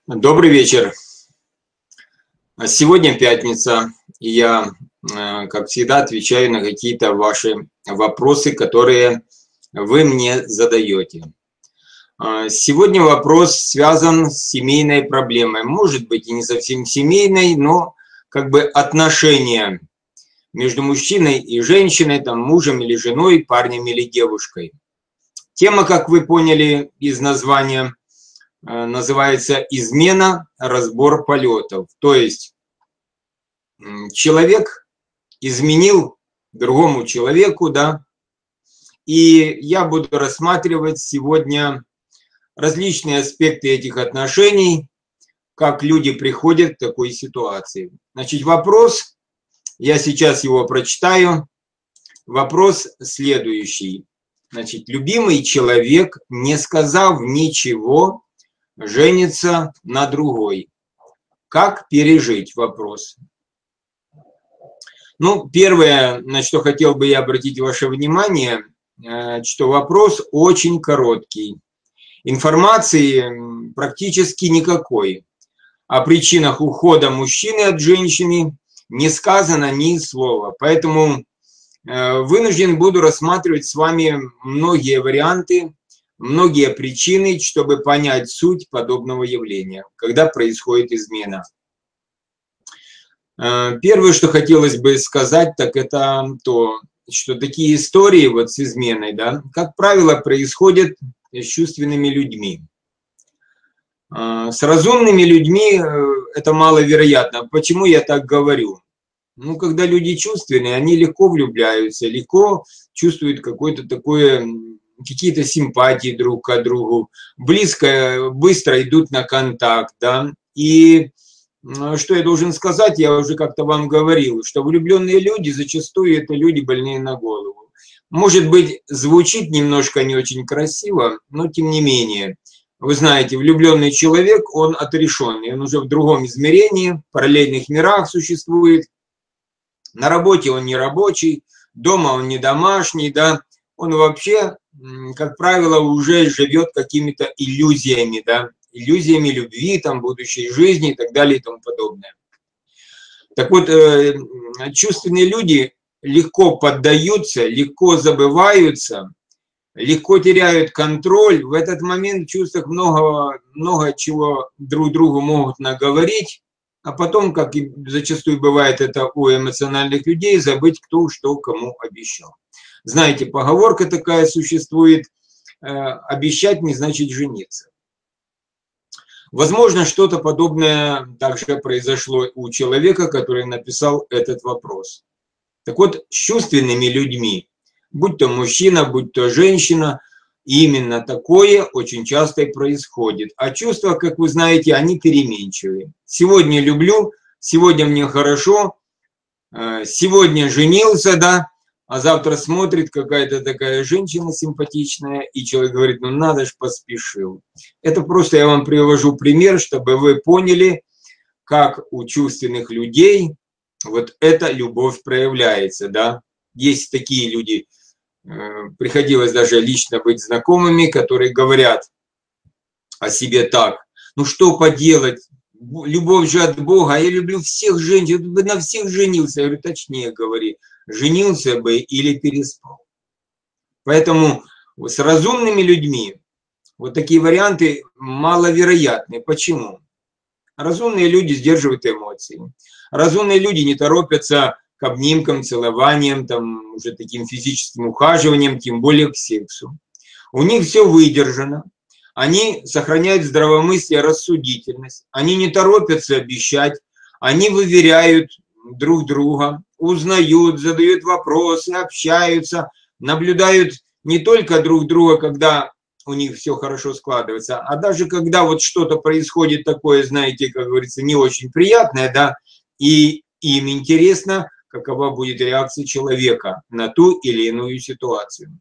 Добрый вечер. Сегодня пятница, и я, как всегда, отвечаю на какие-то ваши вопросы, которые вы мне задаете. Сегодня вопрос связан с семейной проблемой. Может быть, и не совсем семейной, но как бы отношения между мужчиной и женщиной, там, мужем или женой, парнем или девушкой. Тема, как вы поняли из названия, называется «Измена. Разбор полетов». То есть человек изменил другому человеку, да, и я буду рассматривать сегодня различные аспекты этих отношений, как люди приходят к такой ситуации. Значит, вопрос, я сейчас его прочитаю, вопрос следующий. Значит, любимый человек, не сказав ничего, женится на другой. Как пережить вопрос? Ну, первое, на что хотел бы я обратить ваше внимание, что вопрос очень короткий. Информации практически никакой. О причинах ухода мужчины от женщины не сказано ни слова. Поэтому вынужден буду рассматривать с вами многие варианты, многие причины, чтобы понять суть подобного явления, когда происходит измена. Первое, что хотелось бы сказать, так это то, что такие истории вот с изменой, да, как правило, происходят с чувственными людьми. С разумными людьми это маловероятно. Почему я так говорю? Ну, когда люди чувственные, они легко влюбляются, легко чувствуют какие-то симпатии друг к другу, быстро идут на контакт, да. И что я должен сказать, я уже как-то вам говорил, что влюбленные люди зачастую это люди больные на голову. Может быть, звучит немножко не очень красиво, но тем не менее. Вы знаете, влюбленный человек, он отрешенный, он уже в другом измерении, в параллельных мирах существует. На работе он не рабочий, дома он не домашний, да, он вообще, как правило, уже живет какими-то иллюзиями, да, иллюзиями любви, там, будущей жизни и так далее и тому подобное. Так вот, чувственные люди легко поддаются, легко забываются, легко теряют контроль. В этот момент в чувствах много чего друг другу могут наговорить, а потом, как и зачастую бывает это у эмоциональных людей, забыть, кто что кому обещал. Знаете, поговорка такая существует: обещать не значит жениться. Возможно, что-то подобное также произошло у человека, который написал этот вопрос. Так вот, с чувственными людьми, будь то мужчина, будь то женщина, именно такое очень часто и происходит. А чувства, как вы знаете, они переменчивые. Сегодня люблю, сегодня мне хорошо, сегодня женился, да, а завтра смотрит какая-то такая женщина симпатичная, и человек говорит, ну надо ж, поспешил. Это просто я вам привожу пример, чтобы вы поняли, как у чувственных людей вот эта любовь проявляется, да. Есть такие люди, приходилось даже лично быть знакомыми, которые говорят о себе так: ну что поделать, любовь же от Бога, а я люблю всех женщин, я бы на всех женился. Я говорю, точнее говори, женился бы или переспал. Поэтому с разумными людьми вот такие варианты маловероятны. Почему? Разумные люди сдерживают эмоции. Разумные люди не торопятся к обнимкам, целованиям, там, уже таким физическим ухаживанием, тем более к сексу. У них все выдержано. Они сохраняют здравомыслие, рассудительность. Они не торопятся обещать. Они выверяют друг друга, узнают, задают вопросы, общаются, наблюдают не только друг друга, когда у них все хорошо складывается, а даже когда вот что-то происходит такое, знаете, как говорится, не очень приятное, да, и им интересно, какова будет реакция человека на ту или иную ситуацию.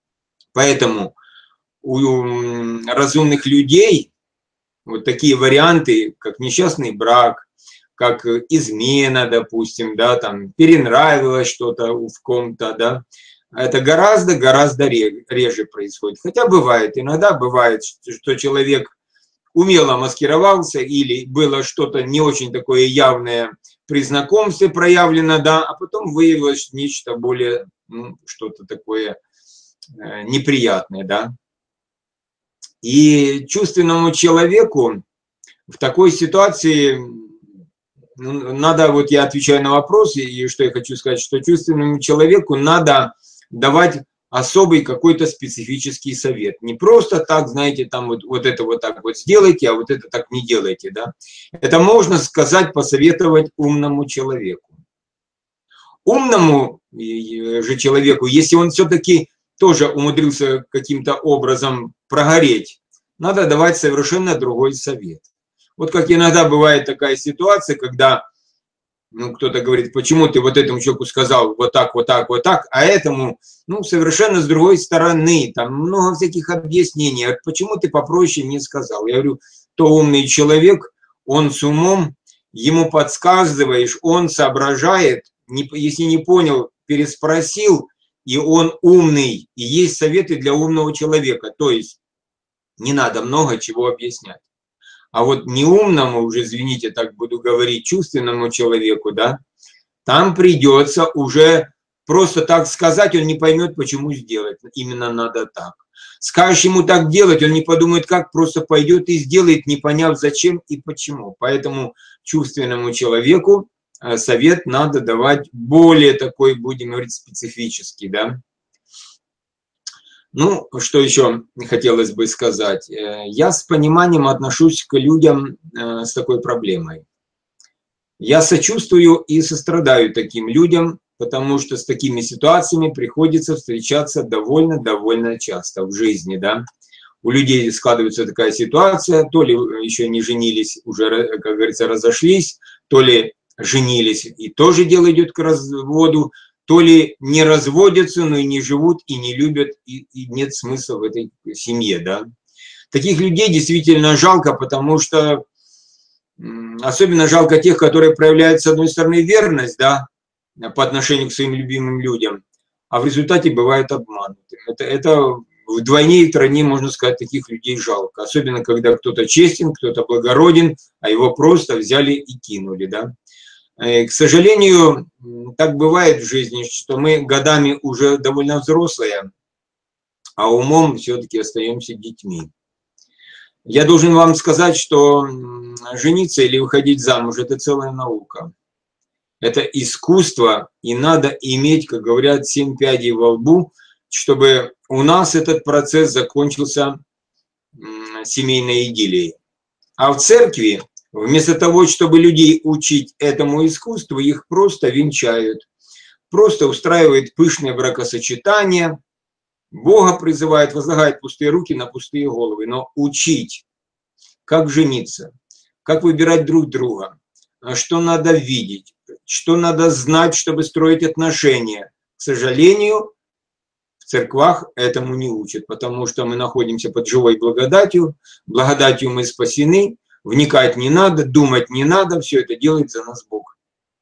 Поэтому у разумных людей вот такие варианты, как несчастный брак, как измена, допустим, да, там перенравилось что-то в ком-то, да, это гораздо реже происходит. Хотя бывает, иногда бывает, что человек умело маскировался или было что-то не очень такое явное при знакомстве проявлено, да, а потом выявилось нечто более, ну, что-то такое неприятное, да. И чувственному человеку в такой ситуации, ну, надо, вот я отвечаю на вопрос, и что я хочу сказать, что чувственному человеку надо давать особый какой-то специфический совет. Не просто так, знаете, там вот это вот так вот сделайте, а вот это так не делайте, да. Это можно сказать, посоветовать умному человеку. Умному же человеку, если он все-таки тоже умудрился каким-то образом прогореть, надо давать совершенно другой совет. Вот как иногда бывает такая ситуация, когда ну, кто-то говорит, почему ты вот этому человеку сказал вот так, вот так, вот так, а этому, ну, совершенно с другой стороны, там много всяких объяснений, почему ты попроще не сказал. Я говорю, то умный человек, он с умом, ему подсказываешь, он соображает, если не понял, переспросил, и он умный, и есть советы для умного человека, то есть не надо много чего объяснять. А вот неумному, уже, извините, так буду говорить, чувственному человеку, да, там придется уже просто так сказать, он не поймет, почему сделать. Именно надо так. Скажешь ему так делать, он не подумает, как, просто пойдет и сделает, не поняв, зачем и почему. Поэтому чувственному человеку совет надо давать более такой, будем говорить, специфический, да. Ну, что еще хотелось бы сказать. Я с пониманием отношусь к людям с такой проблемой. Я сочувствую и сострадаю таким людям, потому что с такими ситуациями приходится встречаться довольно часто в жизни, да. У людей складывается такая ситуация, то ли еще не женились, уже, как говорится, разошлись, то ли женились, и тоже дело идет к разводу, то ли не разводятся, но и не живут, и не любят, и нет смысла в этой семье, да. Таких людей действительно жалко, потому что особенно жалко тех, которые проявляют, с одной стороны, верность, да, по отношению к своим любимым людям, а в результате бывают обмануты. Это вдвойне и втройне, можно сказать, таких людей жалко. Особенно, когда кто-то честен, кто-то благороден, а его просто взяли и кинули, да. К сожалению, так бывает в жизни, что мы годами уже довольно взрослые, а умом все-таки остаемся детьми. Я должен вам сказать, что жениться или выходить замуж – это целая наука. Это искусство, и надо иметь, как говорят, 7 пядей во лбу, чтобы у нас этот процесс закончился семейной идиллией. А в церкви, вместо того, чтобы людей учить этому искусству, их просто венчают, просто устраивают пышное бракосочетание, Бога призывают, возлагают пустые руки на пустые головы. Но учить, как жениться, как выбирать друг друга, что надо видеть, что надо знать, чтобы строить отношения, к сожалению, в церквах этому не учат, потому что мы находимся под живой благодатью, благодатью мы спасены, вникать не надо, думать не надо, все это делает за нас Бог.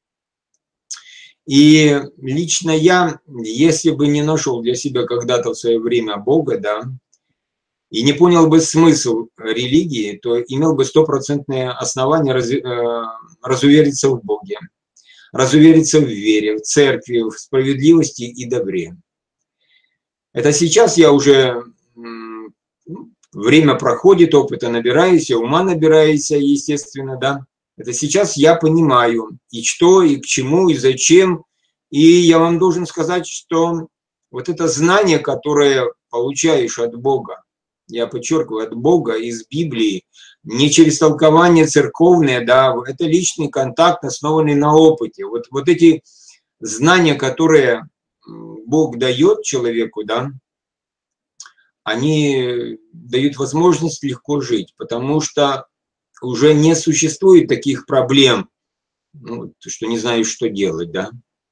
И лично я, если бы не нашел для себя когда-то в свое время Бога, да, и не понял бы смысл религии, то имел бы стопроцентное основание разувериться в Боге, разувериться в вере, в церкви, в справедливости и добре. Это сейчас я уже, время проходит, опыта набираюсь, ума набираюсь, естественно, да. Это сейчас я понимаю, и что, и к чему, и зачем. И я вам должен сказать, что вот это знание, которое получаешь от Бога, я подчеркиваю, от Бога, из Библии, не через толкование церковное, да, это личный контакт, основанный на опыте. Вот эти знания, которые Бог дает человеку, да, они дают возможность легко жить, потому что уже не существует таких проблем, ну, что не знаешь, что делать, да.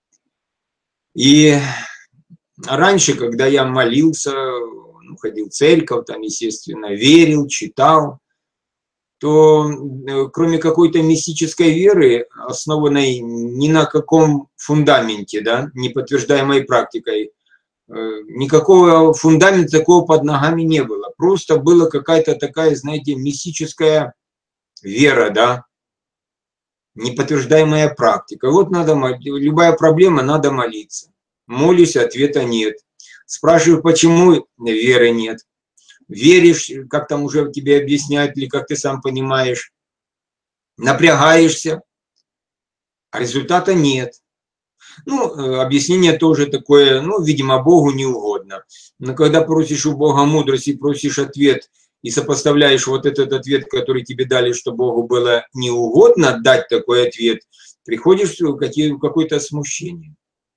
И раньше, когда я молился, ходил в церковь, там, естественно, верил, читал, то кроме какой-то мистической веры, основанной ни на каком фундаменте, да, не подтверждаемой практикой, никакого фундамента такого под ногами не было. просто была какая-то такая, знаете, мистическая вера, да, неподтверждаемая практика. Вот надо, любая проблема, надо молиться. Молюсь, ответа нет. Спрашиваю, почему веры нет. Веришь, как там уже тебе объясняют, или как ты сам понимаешь, напрягаешься, а результата нет. Ну, объяснение тоже такое, ну, видимо, Богу не угодно. Но когда просишь у Бога мудрости, просишь ответ, и сопоставляешь вот этот ответ, который тебе дали, что Богу было не угодно дать такой ответ, приходишь в какое-то смущение.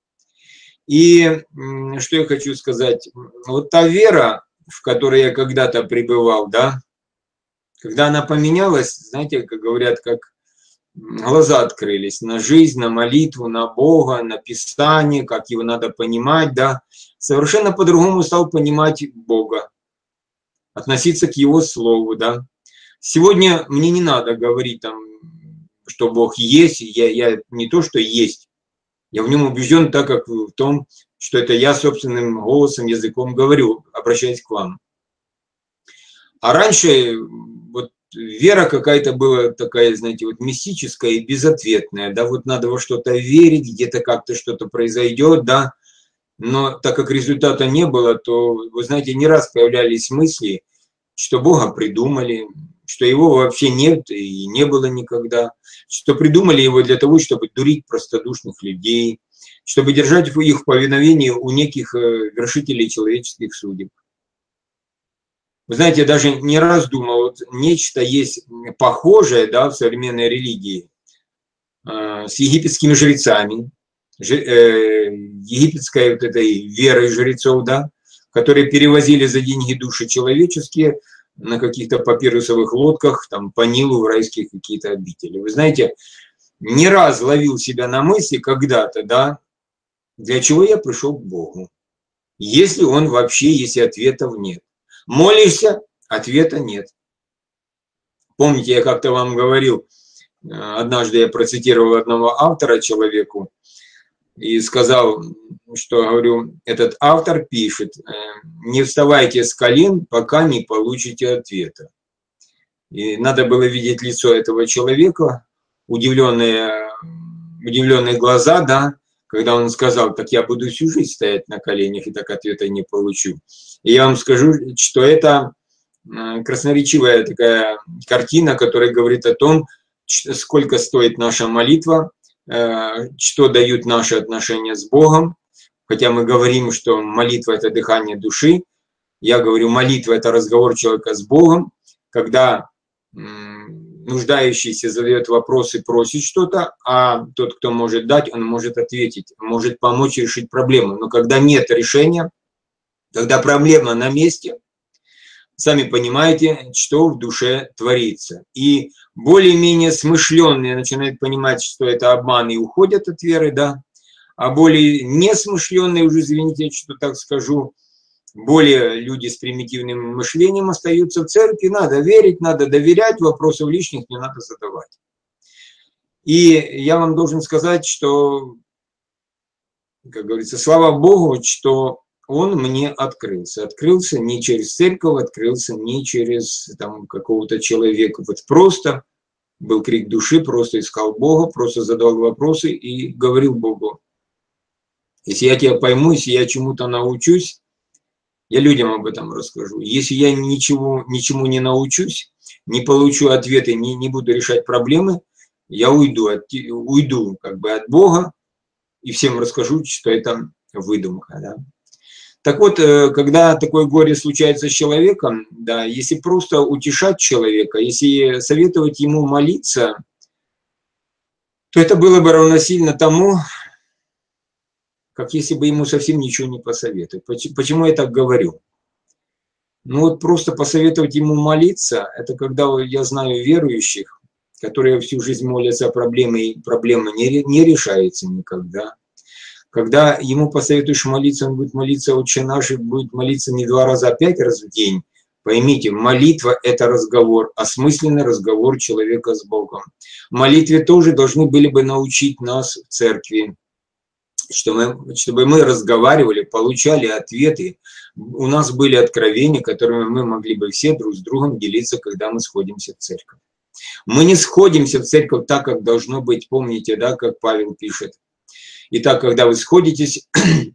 И что я хочу сказать, вот та вера, в которой я когда-то пребывал, да, когда она поменялась, знаете, как говорят, как глаза открылись на жизнь, на молитву, на Бога, на Писание, как его надо понимать, да, совершенно по-другому стал понимать Бога, относиться к Его Слову, да. Сегодня мне не надо говорить там, что Бог есть, я не то, что есть, я в нем убежден, так как в том, что это я собственным голосом, языком говорю, обращаясь к вам. А раньше вот вера какая-то была такая, знаете, вот мистическая и безответная, да, вот надо во что-то верить, где-то как-то что-то произойдет, да, но так как результата не было, то, вы знаете, не раз появлялись мысли, что Бога придумали, что его вообще нет и не было никогда, что придумали его для того, чтобы дурить простодушных людей, чтобы держать их в повиновении у неких вершителей человеческих судеб. Вы знаете, я даже не раз думал, вот нечто есть похожее, да, в современной религии с египетскими жрецами, египетской вот этой верой жрецов, да, которые перевозили за деньги души человеческие на каких-то папирусовых лодках, там, по Нилу в райские какие-то обители. Вы знаете, не раз ловил себя на мысли когда-то, да, для чего я пришел к Богу, если он вообще, если ответов нет. Молишься, ответа нет. Помните, я как-то вам говорил, однажды я процитировал одного автора человеку и сказал, что, говорю, этот автор пишет, не вставайте с колен, пока не получите ответа. И надо было видеть лицо этого человека, удивленные глаза, да, когда он сказал, так я буду всю жизнь стоять на коленях и так ответа не получу. И я вам скажу, что это красноречивая такая картина, которая говорит о том, сколько стоит наша молитва, что дают наши отношения с Богом. Хотя мы говорим, что молитва – это дыхание души. Я говорю, молитва – это разговор человека с Богом. Когда нуждающийся задает вопросы, просит что-то, а тот, кто может дать, он может ответить, может помочь решить проблему. Но когда нет решения, когда проблема на месте, сами понимаете, что в душе творится. И более-менее смышленные начинают понимать, что это обман, и уходят от веры, да. А более несмышленные, уже извините, что так скажу, более люди с примитивным мышлением остаются в церкви. Надо верить, надо доверять, вопросов лишних не надо задавать. И я вам должен сказать, что, как говорится, слава Богу, что он мне открылся. Открылся не через церковь, открылся не через там какого-то человека. Вот просто был крик души, просто искал Бога, просто задал вопросы и говорил Богу: если я тебя пойму, если я чему-то научусь, я людям об этом расскажу. Если я ничему не научусь, не получу ответы, не буду решать проблемы, я уйду как бы от Бога и всем расскажу, что это выдумка. Да? Так вот, когда такое горе случается с человеком, да, если просто утешать человека, если советовать ему молиться, то это было бы равносильно тому, как если бы ему совсем ничего не посоветовать. Почему я так говорю? Ну вот просто посоветовать ему молиться, это когда я знаю верующих, которые всю жизнь молятся о проблеме, и проблема не решается никогда. Когда ему посоветуешь молиться, он будет молиться «Отче наш», будет молиться не 2 раза, а 5 раз в день. Поймите, молитва – это разговор, осмысленный разговор человека с Богом. Молитве тоже должны были бы научить нас в церкви, чтобы мы разговаривали, получали ответы, у нас были откровения, которыми мы могли бы все друг с другом делиться, когда мы сходимся в церковь. Мы не сходимся в церковь так, как должно быть, помните, да, как Павел пишет. Итак, когда вы сходитесь,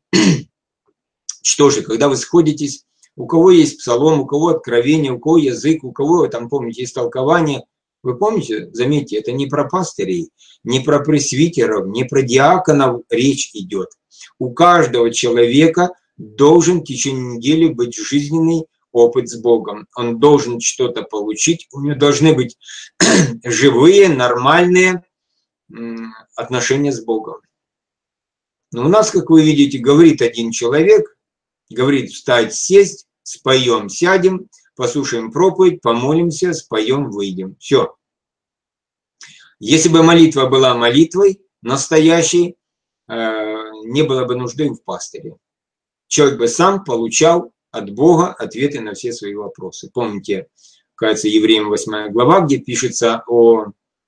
что же, когда вы сходитесь, у кого есть псалом, у кого откровение, у кого язык, у кого, там, помните, есть толкование. Вы помните, заметьте, это не про пастырей, не про пресвитеров, не про диаконов речь идет. У каждого человека должен в течение недели быть жизненный опыт с Богом. Он должен что-то получить, у него должны быть живые, нормальные отношения с Богом. Но у нас, как вы видите, говорит один человек, говорит встать, сесть, споем, сядем, послушаем проповедь, помолимся, споем, выйдем. Все. Если бы молитва была молитвой настоящей, не было бы нужды в пастыре. Человек бы сам получал от Бога ответы на все свои вопросы. Помните, кажется, Евреям 8 глава, где пишется о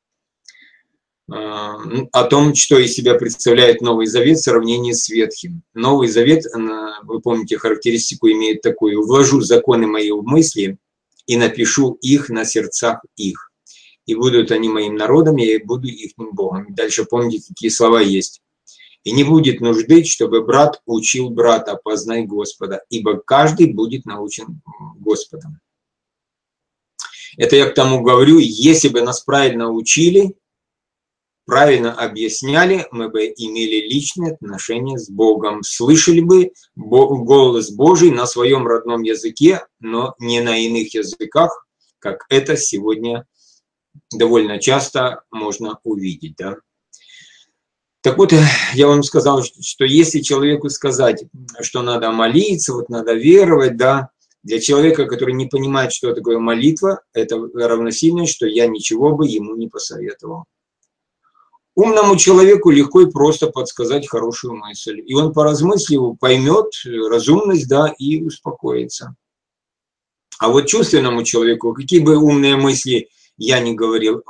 том, что из себя представляет Новый Завет в сравнении с Ветхим. Новый Завет, вы помните, характеристику имеет такую: «Вложу законы мои в мысли и напишу их на сердцах их. И будут они моим народом, и я буду ихним Богом». Дальше помните, какие слова есть. «И не будет нужды, чтобы брат учил брата, познай Господа, ибо каждый будет научен Господом». Это я к тому говорю, если бы нас правильно учили, правильно объясняли, мы бы имели личные отношения с Богом, слышали бы голос Божий на своем родном языке, но не на иных языках, как это сегодня довольно часто можно увидеть. Да? Так вот, я вам сказал, что если человеку сказать, что надо молиться, вот надо веровать, да, для человека, который не понимает, что такое молитва, это равносильно, что я ничего бы ему не посоветовал. Умному человеку легко и просто подсказать хорошую мысль. И он, поразмыслив, поймет разумность, да, и успокоится. А вот чувственному человеку, какие бы умные мысли я ни говорил,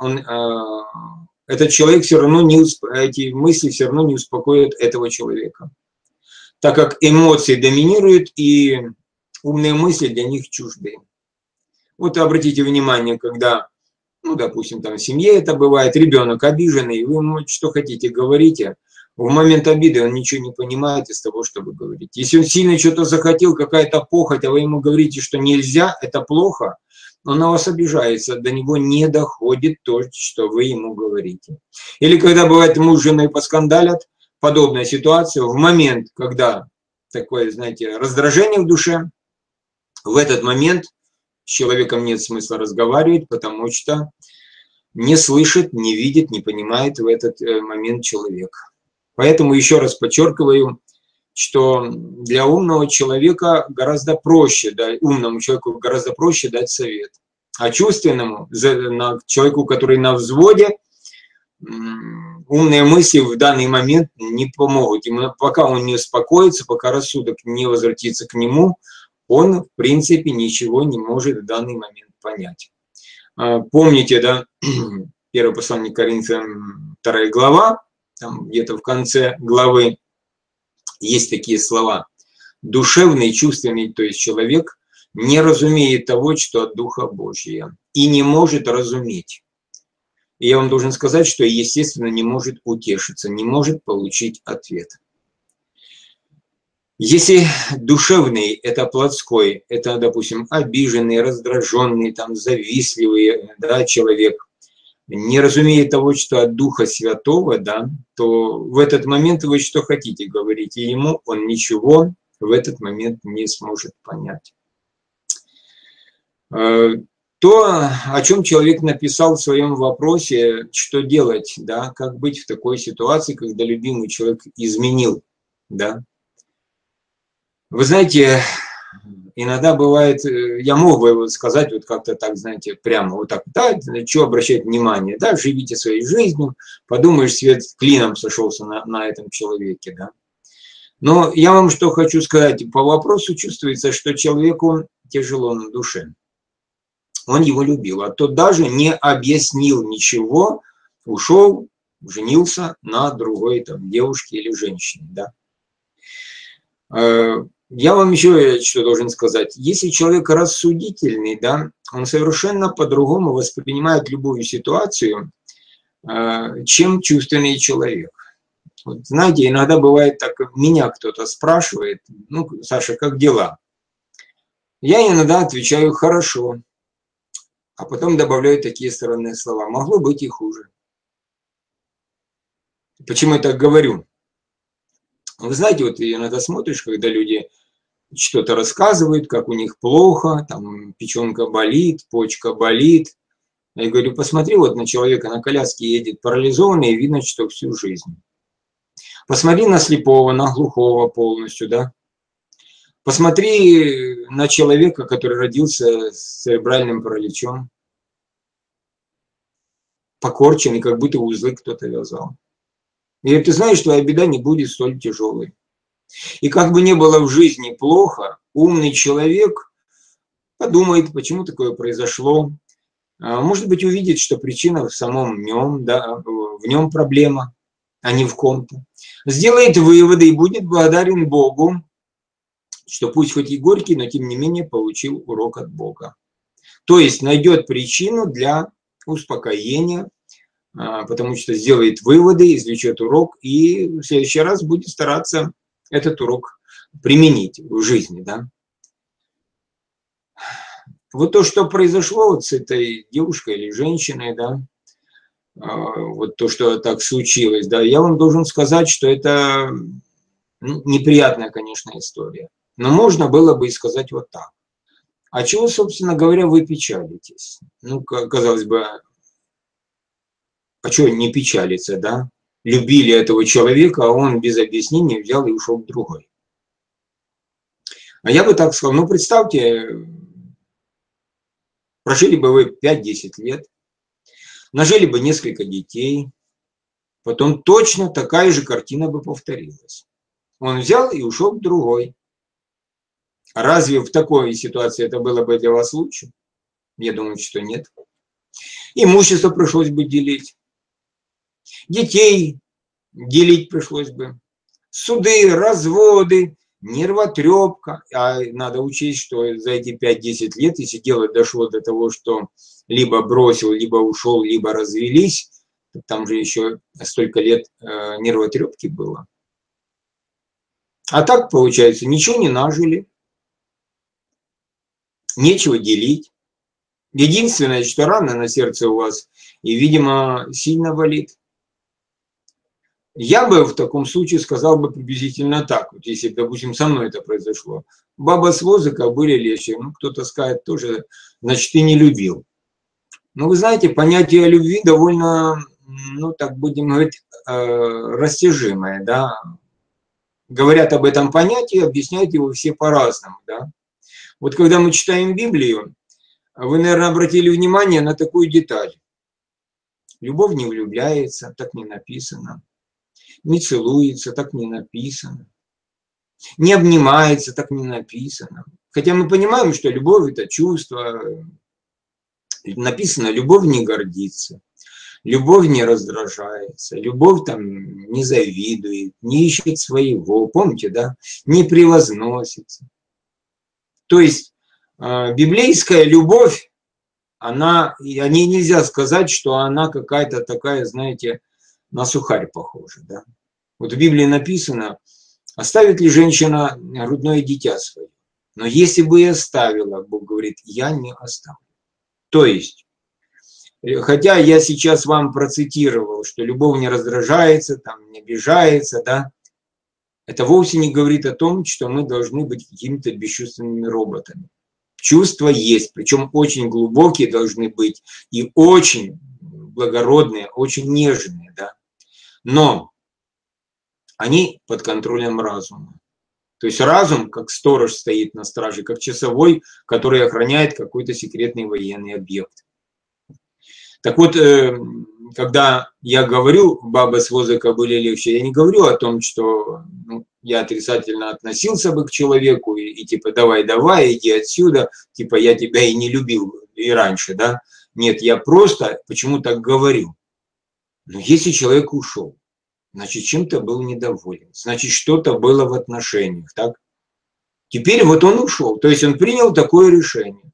этот человек все равно эти мысли все равно не успокоят этого человека. Так как эмоции доминируют, и умные мысли для них чужды. Вот обратите внимание, когда, ну, допустим, там в семье это бывает, ребенок обиженный, вы ему что хотите говорите, в момент обиды он ничего не понимает из того, что вы говорите. Если он сильно что-то захотел, какая-то похоть, а вы ему говорите, что нельзя, это плохо, он на вас обижается, до него не доходит то, что вы ему говорите. Или когда бывает муж с женой поскандалят, подобная ситуация, в момент, когда такое, знаете, раздражение в душе, в этот момент с человеком нет смысла разговаривать, потому что не слышит, не видит, не понимает в этот момент человек. Поэтому еще раз подчеркиваю, что для умного человека гораздо проще, да, умному человеку гораздо проще дать совет. А чувственному, человеку, который на взводе, умные мысли в данный момент не помогут. Ему, пока он не успокоится, пока рассудок не возвратится к нему, он, в принципе, ничего не может в данный момент понять. Помните, да, первое послание к Коринфянам, 2 глава, там где-то в конце главы есть такие слова. Душевный, чувственный, то есть человек, не разумеет того, что от Духа Божия, и не может разуметь. И я вам должен сказать, что, естественно, не может утешиться, не может получить ответ. Если душевный – это плотской, это, допустим, обиженный, раздраженный, там, завистливый, да, человек, не разумеет того, что от Духа Святого, да, то в этот момент вы что хотите говорить, и ему он ничего в этот момент не сможет понять. То, о чем человек написал в своем вопросе, что делать, да, как быть в такой ситуации, когда любимый человек изменил, да. Вы знаете, иногда бывает, я мог бы сказать вот как-то так, знаете, прямо вот так, да, что обращать внимание, да, живите своей жизнью, подумаешь, свет клином сошелся на этом человеке, да. Но я вам что хочу сказать, по вопросу чувствуется, что человеку тяжело на душе. Он его любил, а тот даже не объяснил ничего, ушел, женился на другой там девушке или женщине, да. Я вам еще что должен сказать. Если человек рассудительный, да, он совершенно по-другому воспринимает любую ситуацию, чем чувственный человек. Вот, знаете, иногда бывает так, меня кто-то спрашивает, ну, Саша, как дела? Я иногда отвечаю хорошо, а потом добавляю такие странные слова. Могло быть и хуже. Почему я так говорю? Вы знаете, вот иногда смотришь, когда люди что-то рассказывают, как у них плохо, там печенка болит, почка болит. Я говорю, посмотри вот на человека, на коляске едет парализованный, и видно, что всю жизнь. Посмотри на слепого, на глухого полностью, да. Посмотри на человека, который родился с церебральным параличом, покорченный, как будто узлы кто-то вязал. И говорит, ты знаешь, твоя беда не будет столь тяжелой. И как бы ни было в жизни плохо, умный человек подумает, почему такое произошло. Может быть, увидит, что причина в самом нем, да, в нем проблема, а не в ком-то. Сделает выводы и будет благодарен Богу, что пусть хоть и горький, но тем не менее получил урок от Бога. То есть найдет причину для успокоения, потому что сделает выводы, извлечет урок и в следующий раз будет стараться этот урок применить в жизни. Да? Вот то, что произошло вот с этой девушкой или женщиной, да, вот то, что так случилось, да, я вам должен сказать, что это неприятная, конечно, история. Но можно было бы и сказать вот так. А чего, собственно говоря, вы печалитесь? Ну, казалось бы, а чего не печалиться, да? Любили этого человека, а он без объяснения взял и ушел к другой. А я бы так сказал, ну, представьте, прожили бы вы 5-10 лет, нажили бы несколько детей, потом точно такая же картина бы повторилась. Он взял и ушел к другой. Разве в такой ситуации это было бы для вас лучше? Я думаю, что нет. Имущество пришлось бы делить. Детей делить пришлось бы. Суды, разводы, нервотрепка. А надо учесть, что за эти 5-10 лет, если дело дошло до того, что либо бросил, либо ушел, либо развелись, там же еще столько лет нервотрепки было. А так, получается, ничего не нажили, нечего делить. Единственное, что рана на сердце у вас, и, видимо, сильно болит. Я бы в таком случае сказал бы приблизительно так, вот если, допустим, со мной это произошло. Баба с воза, кобыле легче. Ну, кто-то скажет тоже, значит, ты не любил. Но вы знаете, понятие любви довольно, ну, так будем говорить, растяжимое, да. Говорят об этом понятии, объясняют его все по-разному, да. Вот когда мы читаем Библию, вы, наверное, обратили внимание на такую деталь. Любовь не влюбляется, так не написано. Не целуется, так не написано. Не обнимается, так не написано. Хотя мы понимаем, что любовь – это чувство. Написано, любовь не гордится, любовь не раздражается, любовь там не завидует, не ищет своего, помните, да? Не превозносится. То есть библейская любовь, о ней нельзя сказать, что она какая-то такая, знаете, на сухарь похожа, да? Вот в Библии написано, оставит ли женщина грудное дитя свое. Но если бы и оставила, Бог говорит, я не оставлю. То есть, хотя я сейчас вам процитировал, что любовь не раздражается, там, не обижается, да, это вовсе не говорит о том, что мы должны быть какими-то бесчувственными роботами. Чувства есть, причем очень глубокие должны быть и очень благородные, очень нежные, да. Но они под контролем разума. То есть разум, как сторож стоит на страже, как часовой, который охраняет какой-то секретный военный объект. Так вот, когда я говорю «баба с воза кобыле легче», я не говорю о том, что я отрицательно относился бы к человеку и типа «давай, иди отсюда», типа «я тебя и не любил и раньше», да. Нет, я просто почему так говорю. Но если человек ушел, значит, чем-то был недоволен, значит, что-то было в отношениях, так? Теперь вот он ушел, то есть он принял такое решение.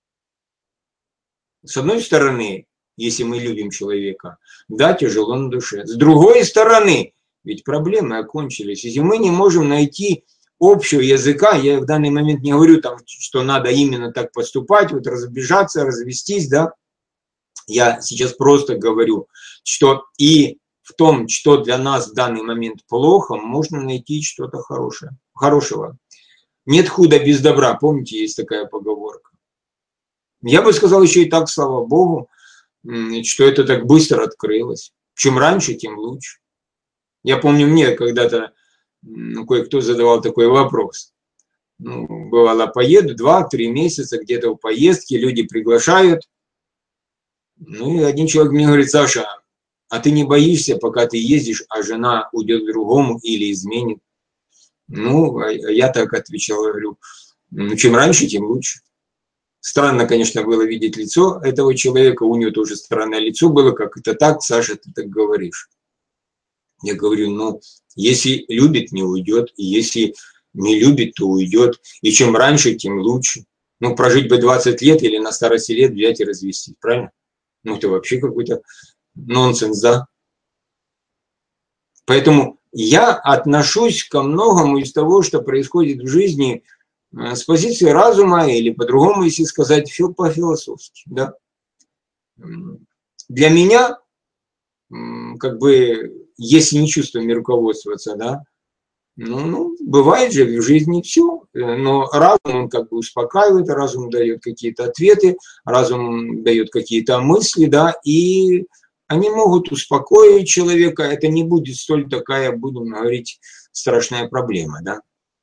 С одной стороны, если мы любим человека, да, тяжело на душе. С другой стороны, ведь проблемы окончились. Если мы не можем найти общего языка, я в данный момент не говорю, там, что надо именно так поступать, вот разбежаться, развестись, да. Я сейчас просто говорю, что и в том, что для нас в данный момент плохо, можно найти что-то хорошего. Нет худа без добра, помните, есть такая поговорка. Я бы сказал еще и так, слава Богу, что это так быстро открылось. Чем раньше, тем лучше. Я помню, мне когда-то кое-кто задавал такой вопрос. Бывало, поеду 2-3 месяца где-то в поездке, люди приглашают. И один человек мне говорит: Саша, а ты не боишься, пока ты ездишь, а жена уйдет к другому или изменит? Я так отвечал, говорю, чем раньше, тем лучше. Странно, конечно, было видеть лицо этого человека, у него тоже странное лицо было, как это так, Саша, ты так говоришь. Я говорю, если любит, не уйдет, и если не любит, то уйдет, и чем раньше, тем лучше. Прожить бы 20 лет или на старости лет взять и развестись, правильно? Это вообще какой-то нонсенс, да? Поэтому я отношусь ко многому из того, что происходит в жизни, с позиции разума, или по-другому, если сказать, по-философски, да. Для меня, если не чувствами руководствоваться, да, бывает же в жизни все, но разум, он успокаивает, разум дает какие-то ответы, разум дает какие-то мысли, да, и они могут успокоить человека, это не будет столь такая, будем говорить, страшная проблема, да.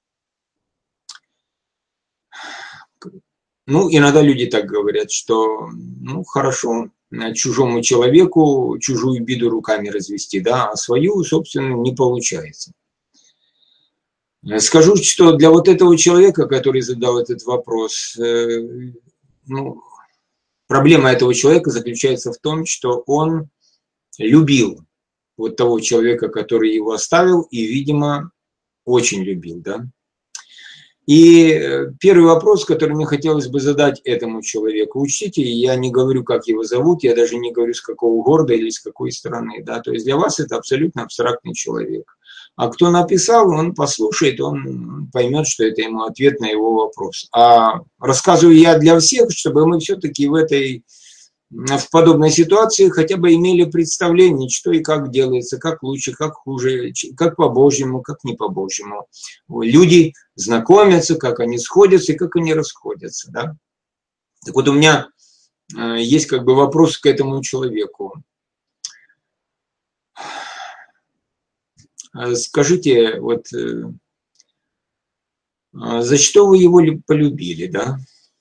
Иногда люди так говорят, что, хорошо, чужому человеку чужую беду руками развести, да, а свою, собственно, не получается. Скажу, что для вот этого человека, который задал этот вопрос, проблема этого человека заключается в том, что он любил вот того человека, который его оставил, и, видимо, очень любил, да. И первый вопрос, который мне хотелось бы задать этому человеку, учтите, я не говорю, как его зовут, я даже не говорю, с какого города или с какой страны, да, то есть для вас это абсолютно абстрактный человек. А кто написал, он послушает, он поймет, что это ему ответ на его вопрос. А рассказываю я для всех, чтобы мы все-таки в подобной ситуации хотя бы имели представление, что и как делается, как лучше, как хуже, как по-божьему, как не по-божьему. Люди знакомятся, как они сходятся и как они расходятся. Да? Так вот, у меня есть вопрос к этому человеку. Скажите, за что вы его полюбили, да?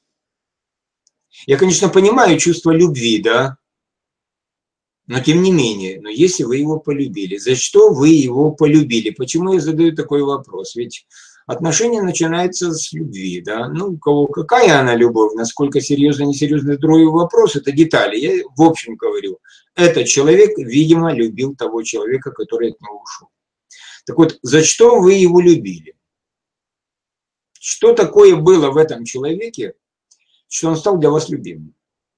Я, конечно, понимаю чувство любви, да, но тем не менее, если вы его полюбили, за что вы его полюбили? Почему я задаю такой вопрос? Ведь отношения начинаются с любви, да. У кого какая она любовь, насколько серьезно, несерьезно, другой вопрос, это детали. Я в общем говорю, этот человек, видимо, любил того человека, который от него ушел. Так вот, за что вы его любили? Что такое было в этом человеке, что он стал для вас любимым?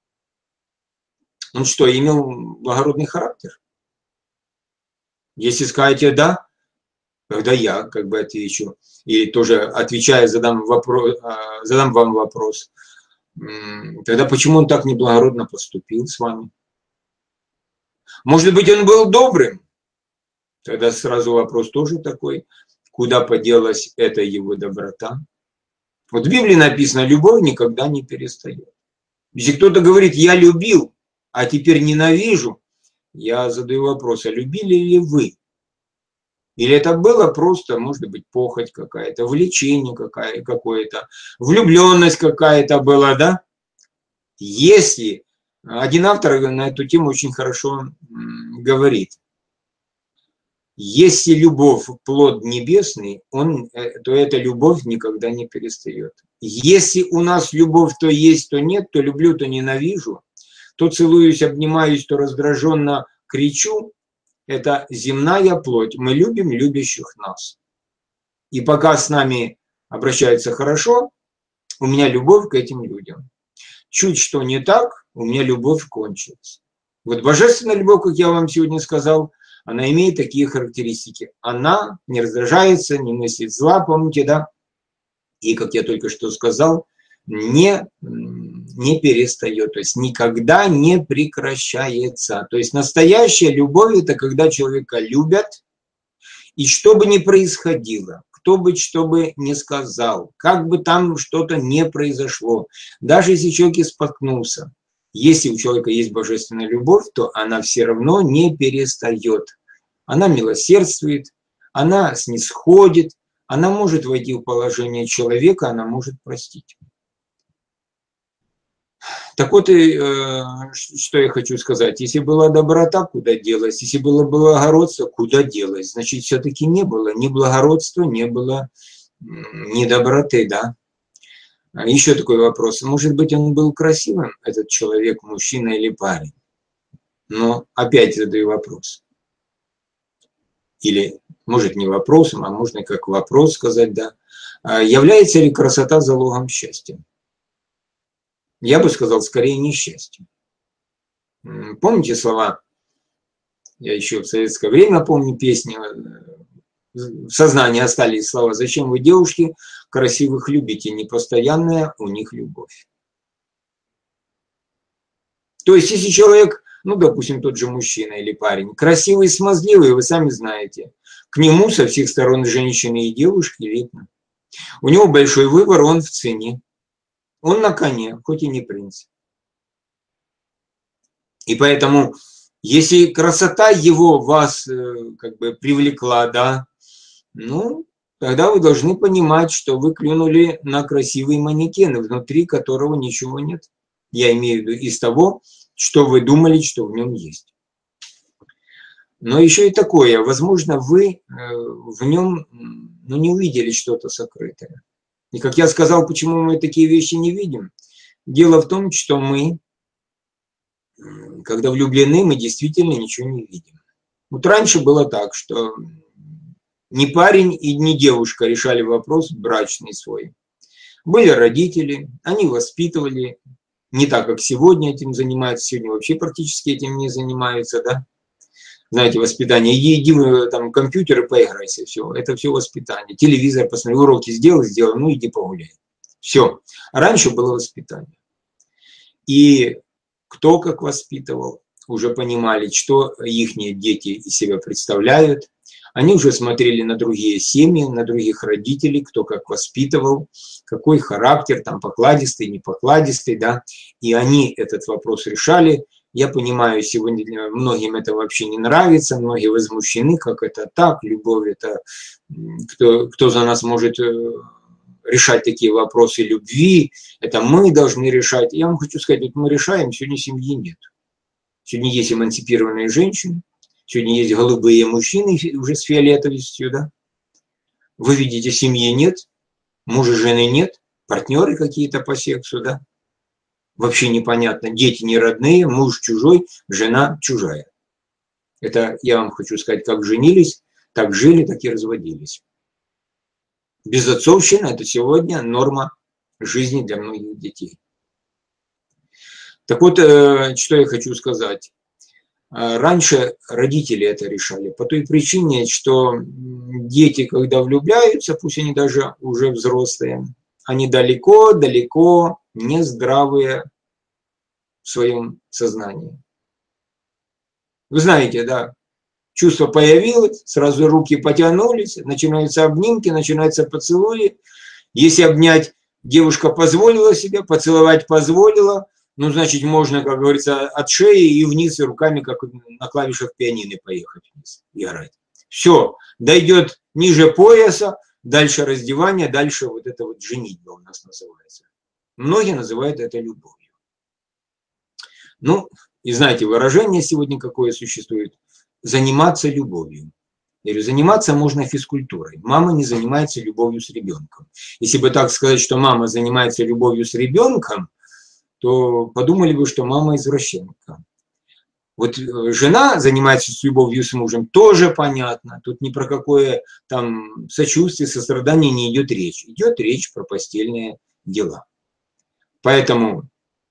Он что, имел благородный характер? Если скажете «да», тогда я отвечу. И тоже отвечая, задам вам вопрос. Тогда почему он так неблагородно поступил с вами? Может быть, он был добрым? Тогда сразу вопрос тоже такой. Куда поделась эта его доброта? Вот в Библии написано, любовь никогда не перестает. Если кто-то говорит, я любил, а теперь ненавижу, я задаю вопрос, а любили ли вы? Или это было просто, может быть, похоть какая-то, влечение какое-то, влюбленность какая-то была, да? Если один автор на эту тему очень хорошо говорит, если любовь плод небесный, то эта любовь никогда не перестает. Если у нас любовь то есть, то нет, то люблю, то ненавижу, то целуюсь, обнимаюсь, то раздраженно кричу, это земная плоть. Мы любим любящих нас. И пока с нами обращаются хорошо, у меня любовь к этим людям. Чуть что не так, у меня любовь кончилась. Вот божественная любовь, как я вам сегодня сказал, она имеет такие характеристики. Она не раздражается, не мыслит зла, помните, да? И, как я только что сказал, не перестает, то есть никогда не прекращается. То есть настоящая любовь – это когда человека любят, и что бы ни происходило, кто бы что бы ни сказал, как бы там что-то не произошло, даже если человек и споткнулся, если у человека есть божественная любовь, то она все равно не перестает. Она милосердствует, она снисходит, она может войти в положение человека, она может простить. Так вот, что я хочу сказать. Если была доброта, куда делась? Если было благородство, куда делась? Значит, все-таки не было ни благородства, не было ни доброты, да? Еще такой вопрос. Может быть, он был красивым, этот человек, мужчина или парень? Но опять задаю вопрос. Или, может, не вопросом, а можно как вопрос сказать, да. Является ли красота залогом счастья? Я бы сказал, скорее, несчастье. Помните слова? Я еще в советское время помню песни. В сознании остались слова: «Зачем вы, девушки, красивых любите? Непостоянная у них любовь». То есть, если человек, ну, допустим, тот же мужчина или парень, красивый, смазливый, вы сами знаете, к нему со всех сторон женщины и девушки видно. У него большой выбор, он в цене. Он на коне, хоть и не принц. И поэтому, если красота его вас как бы привлекла, да, ну, тогда вы должны понимать, что вы клюнули на красивый манекен, внутри которого ничего нет. Я имею в виду из того, что вы думали, что в нем есть. Но еще и такое, возможно, вы в нем не увидели что-то сокрытое. И как я сказал, почему мы такие вещи не видим? Дело в том, что мы, когда влюблены, мы действительно ничего не видим. Вот раньше было так, что ни парень и ни девушка решали вопрос брачный свой. Были родители, они воспитывали, не так, как сегодня этим занимаются, сегодня вообще практически этим не занимаются, да. Знаете, воспитание, иди в там, компьютер и поиграйся, все, это все воспитание. Телевизор посмотри, уроки сделал, ну иди погуляй. Все. А раньше было воспитание. И кто как воспитывал, уже понимали, что их дети из себя представляют. Они уже смотрели на другие семьи, на других родителей, кто как воспитывал, какой характер, там покладистый, не покладистый, да. И они этот вопрос решали. Я понимаю, сегодня многим это вообще не нравится, многие возмущены, как это так, любовь это, кто за нас может решать такие вопросы любви, это мы должны решать. Я вам хочу сказать, вот мы решаем, сегодня семьи нет. Сегодня есть эмансипированные женщины, сегодня есть голубые мужчины уже с фиолетовостью, да. Вы видите, семьи нет, мужа, жены нет, партнеры какие-то по сексу, да. Вообще непонятно, дети не родные, муж чужой, жена чужая. Это я вам хочу сказать, как женились, так жили, так и разводились. Безотцовщина – это сегодня норма жизни для многих детей. Так вот, что я хочу сказать. Раньше родители это решали по той причине, что дети, когда влюбляются, пусть они даже уже взрослые, они далеко-далеко нездравые в своем сознании. Вы знаете, да, чувство появилось, сразу руки потянулись, начинаются обнимки, начинаются поцелуи. Если обнять, девушка позволила себе, поцеловать позволила, ну, значит, можно, как говорится, от шеи и вниз руками, как на клавишах пианино поехать вниз, играть. Все, дойдет ниже пояса, дальше раздевание, дальше вот это вот женитьба у нас называется. Многие называют это любовью. Ну, и знаете, выражение сегодня какое существует? Заниматься любовью. Я говорю, заниматься можно физкультурой. Мама не занимается любовью с ребенком. Если бы так сказать, что мама занимается любовью с ребенком, то подумали бы, что мама извращенка. Вот жена занимается с любовью с мужем, тоже понятно. Тут ни про какое там сочувствие, сострадание не идет речь. Идет речь про постельные дела. Поэтому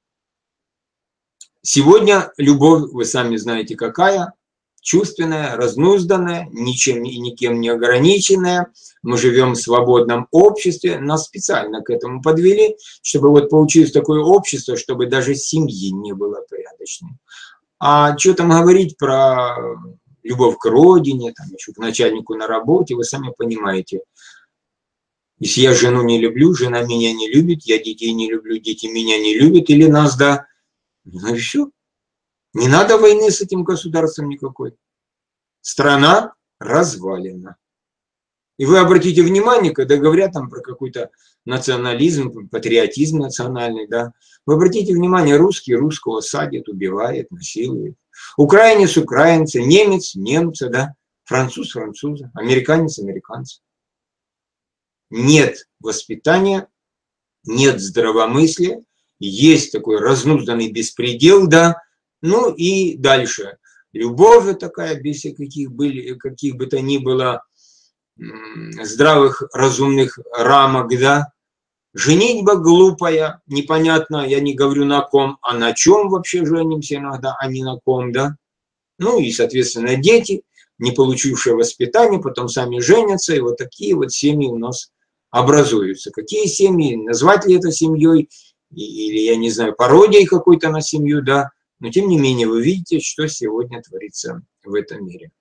сегодня любовь, вы сами знаете какая, чувственная, разнузданная, ничем и никем не ограниченная. Мы живем в свободном обществе, нас специально к этому подвели, чтобы вот получилось такое общество, чтобы даже семьи не было порядочной. А что там говорить про любовь к родине, там, еще к начальнику на работе, вы сами понимаете. Если я жену не люблю, жена меня не любит, я детей не люблю, дети меня не любят, или нас, да, ну и все. Не надо войны с этим государством никакой. Страна развалена. И вы обратите внимание, когда говорят там про какой-то национализм, патриотизм национальный, да, вы обратите внимание, русский русского садит, убивает, насилует. Украинец украинца, немец немца, да, француз француза, американец американца. Нет воспитания, нет здравомыслия, есть такой разнузданный беспредел, да, ну и дальше. Любовь такая, без каких бы то ни было здравых, разумных рамок, да. Женитьба глупая, непонятно, я не говорю на ком, а на чем вообще женимся иногда, а не на ком, да. Ну и, соответственно, дети, не получившие воспитания, потом сами женятся, и вот такие вот семьи у нас образуются. Какие семьи? Назвать ли это семьей? Или, я не знаю, пародией какой-то на семью, да. Но, тем не менее, вы видите, что сегодня творится в этом мире.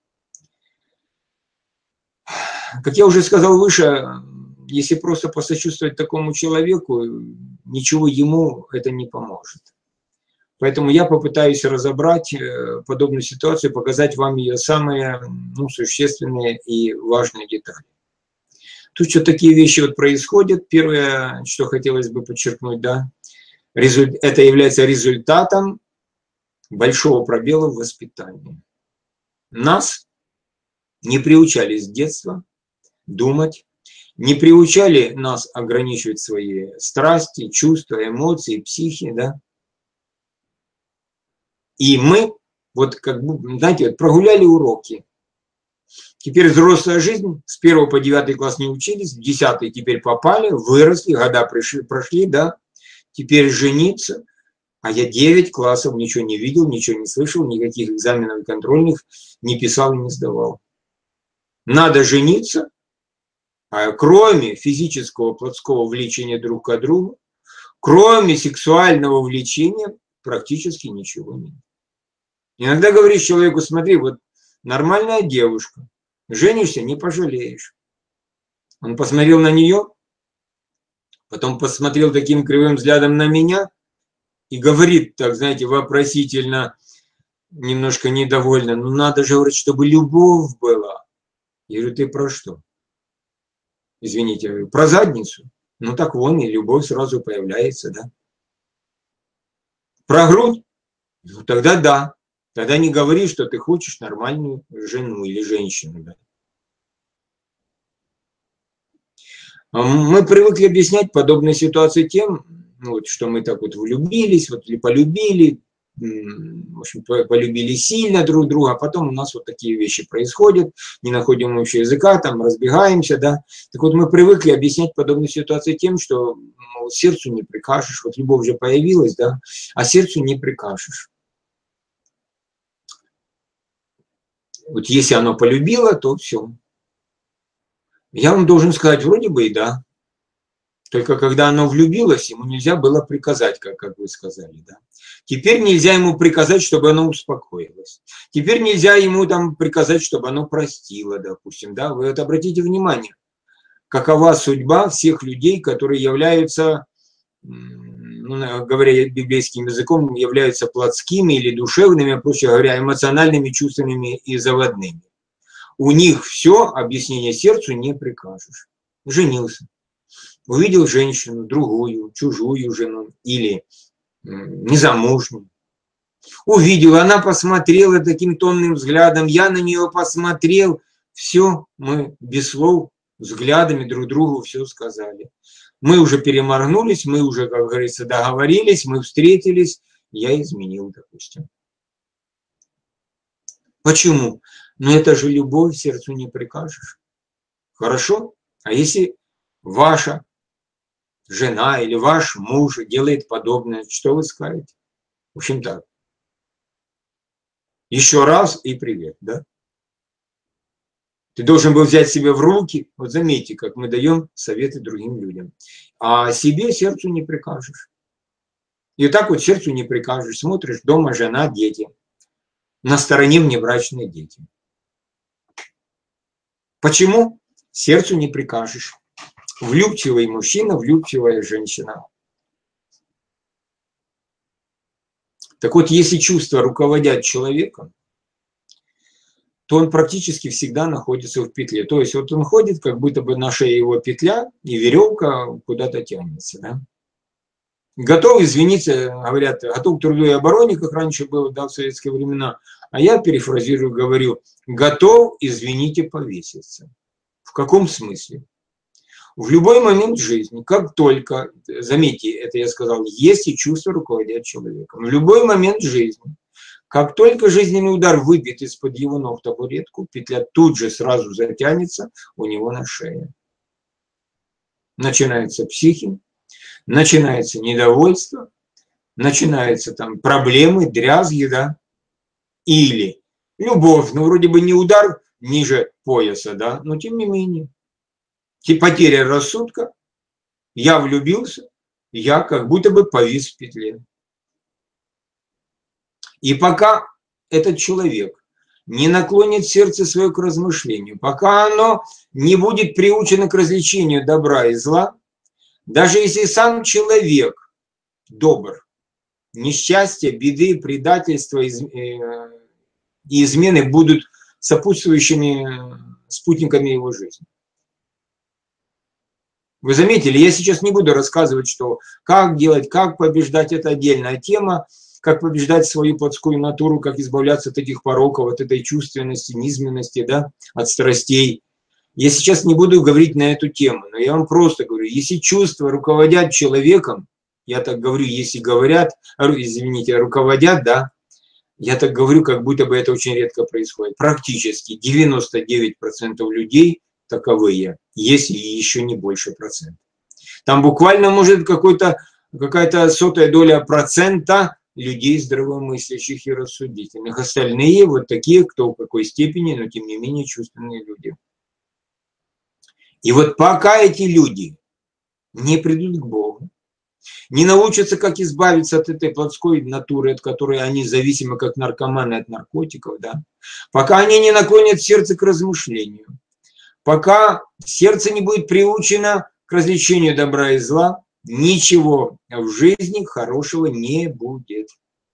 Как я уже сказал выше, если просто посочувствовать такому человеку, ничего ему это не поможет. Поэтому я попытаюсь разобрать подобную ситуацию, показать вам ее самые существенные и важные детали. Тут что такие вещи вот происходят. Первое, что хотелось бы подчеркнуть, да, это является результатом большого пробела в воспитании. Нас не приучали с детства думать, не приучали нас ограничивать свои страсти, чувства, эмоции, психи, да. И мы, вот как бы, знаете, вот прогуляли уроки. Теперь взрослая жизнь, с 1 по 9 класс не учились, в 10 теперь попали, выросли, года прошли, да. Теперь жениться, а я 9 классов ничего не видел, ничего не слышал, никаких экзаменов контрольных не писал, не сдавал. Надо жениться, а кроме физического плотского влечения друг к другу, кроме сексуального влечения, практически ничего нет. Иногда говоришь человеку: смотри, вот нормальная девушка, женишься, не пожалеешь. Он посмотрел на нее, потом посмотрел таким кривым взглядом на меня и говорит, так, знаете, вопросительно, немножко недовольно: ну надо же, говорит, чтобы любовь была. Я говорю: ты про что? Извините, я говорю: про задницу. Ну так вон и любовь сразу появляется, да. Про грудь? Ну тогда да. Тогда не говори, что ты хочешь нормальную жену или женщину, да. Мы привыкли объяснять подобные ситуации тем, вот, что мы так вот влюбились, вот, или полюбили, в общем, полюбили сильно друг друга, а потом у нас вот такие вещи происходят, не находим общего языка, там разбегаемся, да. Так вот мы привыкли объяснять подобные ситуации тем, что сердцу не прикажешь, вот любовь же появилась, да, а сердцу не прикажешь. Вот если оно полюбило, то все. Я вам должен сказать, вроде бы и да. Только когда оно влюбилось, ему нельзя было приказать, как вы сказали, да. Теперь нельзя ему приказать, чтобы оно успокоилось. Теперь нельзя ему там приказать, чтобы оно простило, допустим, да. Вы вот обратите внимание, какова судьба всех людей, которые являются, говоря библейским языком, являются плотскими или душевными, проще говоря, эмоциональными, чувственными и заводными. У них все объяснение сердцу не прикажешь. Женился. Увидел женщину, другую, чужую жену или незамужнюю. Увидел, она посмотрела таким томным взглядом, я на нее посмотрел. Все, мы без слов, взглядами друг другу все сказали. Мы уже переморгнулись, мы уже, как говорится, договорились, мы встретились, я изменил, допустим. Почему? Но это же любовь, сердцу не прикажешь. Хорошо? А если ваша жена или ваш муж делает подобное, что вы скажете? В общем так. Еще раз и привет, да? Ты должен был взять себя в руки. Вот заметьте, как мы даем советы другим людям. А себе, сердцу не прикажешь. И вот так вот сердцу не прикажешь. Смотришь, дома жена, дети. На стороне внебрачные дети. Почему? Сердцу не прикажешь. Влюбчивый мужчина, влюбчивая женщина. Так вот, если чувства руководят человеком, то он практически всегда находится в петле. То есть вот он ходит, как будто бы на шее его петля, и веревка куда-то тянется. Да? Готов извиниться, говорят, готов к труду и обороне, как раньше было, да, в советские времена. А я перефразирую, говорю, готов, извините, повеситься. В каком смысле? В любой момент жизни, как только, заметьте, это я сказал, если чувства руководят человеком, в любой момент жизни, как только жизненный удар выбьет из-под его ног табуретку, петля тут же сразу затянется у него на шее. Начинается психия, начинается недовольство, начинаются там проблемы, дрязги, да, или любовь, ну вроде бы не удар ниже пояса, да, но тем не менее. Потеря рассудка, я влюбился, я как будто бы повис в петле. И пока этот человек не наклонит сердце свое к размышлению, пока оно не будет приучено к развлечению добра и зла, даже если сам человек добр, несчастье, беды, предательства и измены будут сопутствующими спутниками его жизни. Вы заметили, я сейчас не буду рассказывать, что как делать, как побеждать, это отдельная тема, как побеждать свою плотскую натуру, как избавляться от этих пороков, от этой чувственности, низменности, да, от страстей. Я сейчас не буду говорить на эту тему, но я вам просто говорю, если чувства руководят человеком, я так говорю, если говорят, извините, руководят, да, я так говорю, как будто бы это очень редко происходит. Практически 99% людей таковые, если еще не больше процентов. Там буквально может какая-то 100-я доля процента людей здравомыслящих и рассудительных. Остальные вот такие, кто в какой степени, но тем не менее чувственные люди. И вот пока эти люди не придут к Богу, не научатся, как избавиться от этой плотской натуры, от которой они зависимы, как наркоманы от наркотиков, да, пока они не наклонят сердце к размышлению, пока сердце не будет приучено к развлечению добра и зла, ничего в жизни хорошего не будет.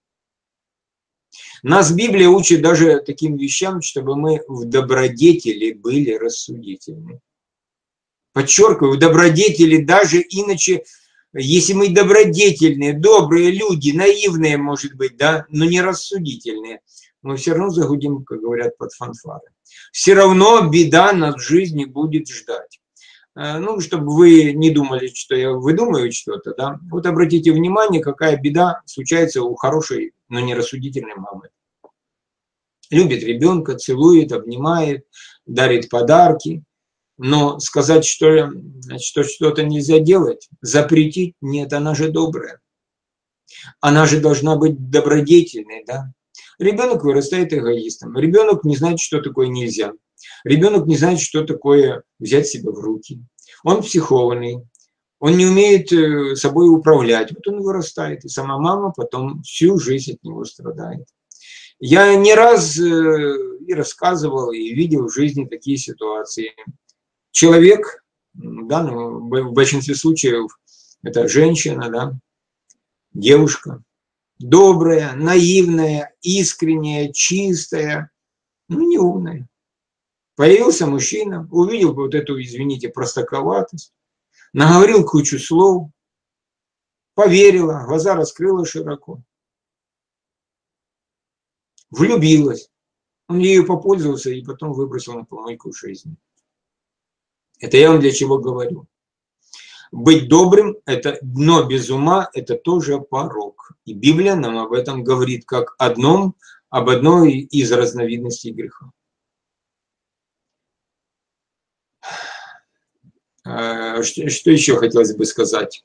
Нас Библия учит даже таким вещам, чтобы мы в добродетели были рассудительны. Подчеркиваю, в добродетели даже иначе, если мы добродетельные, добрые люди, наивные, может быть, да, но не рассудительные, мы все равно загудим, как говорят, под фанфары. Все равно беда нас в жизни будет ждать. Ну, чтобы вы не думали, что я выдумываю что-то, да. Вот обратите внимание, какая беда случается у хорошей, но нерассудительной мамы. Любит ребенка, целует, обнимает, дарит подарки. Но сказать, что что-то нельзя делать, запретить, нет, она же добрая. Она же должна быть добродетельной, да. Ребенок вырастает эгоистом. Ребенок не знает, что такое нельзя. Ребенок не знает, что такое взять себя в руки. Он психованный. Он не умеет собой управлять. Вот он вырастает. И сама мама потом всю жизнь от него страдает. Я не раз и рассказывал, и видел в жизни такие ситуации. Человек, да, ну, в большинстве случаев это женщина, да, девушка, добрая, наивная, искренняя, чистая, но не умная. Появился мужчина, увидел вот эту, извините, простаковатость, наговорил кучу слов, поверила, глаза раскрыла широко, влюбилась. Он ею попользовался и потом выбросил на помойку жизни. Это я вам для чего говорю. Быть добрым, это дно без ума, это тоже порок. И Библия нам об этом говорит, как одном об одной из разновидностей греха. Что еще хотелось бы сказать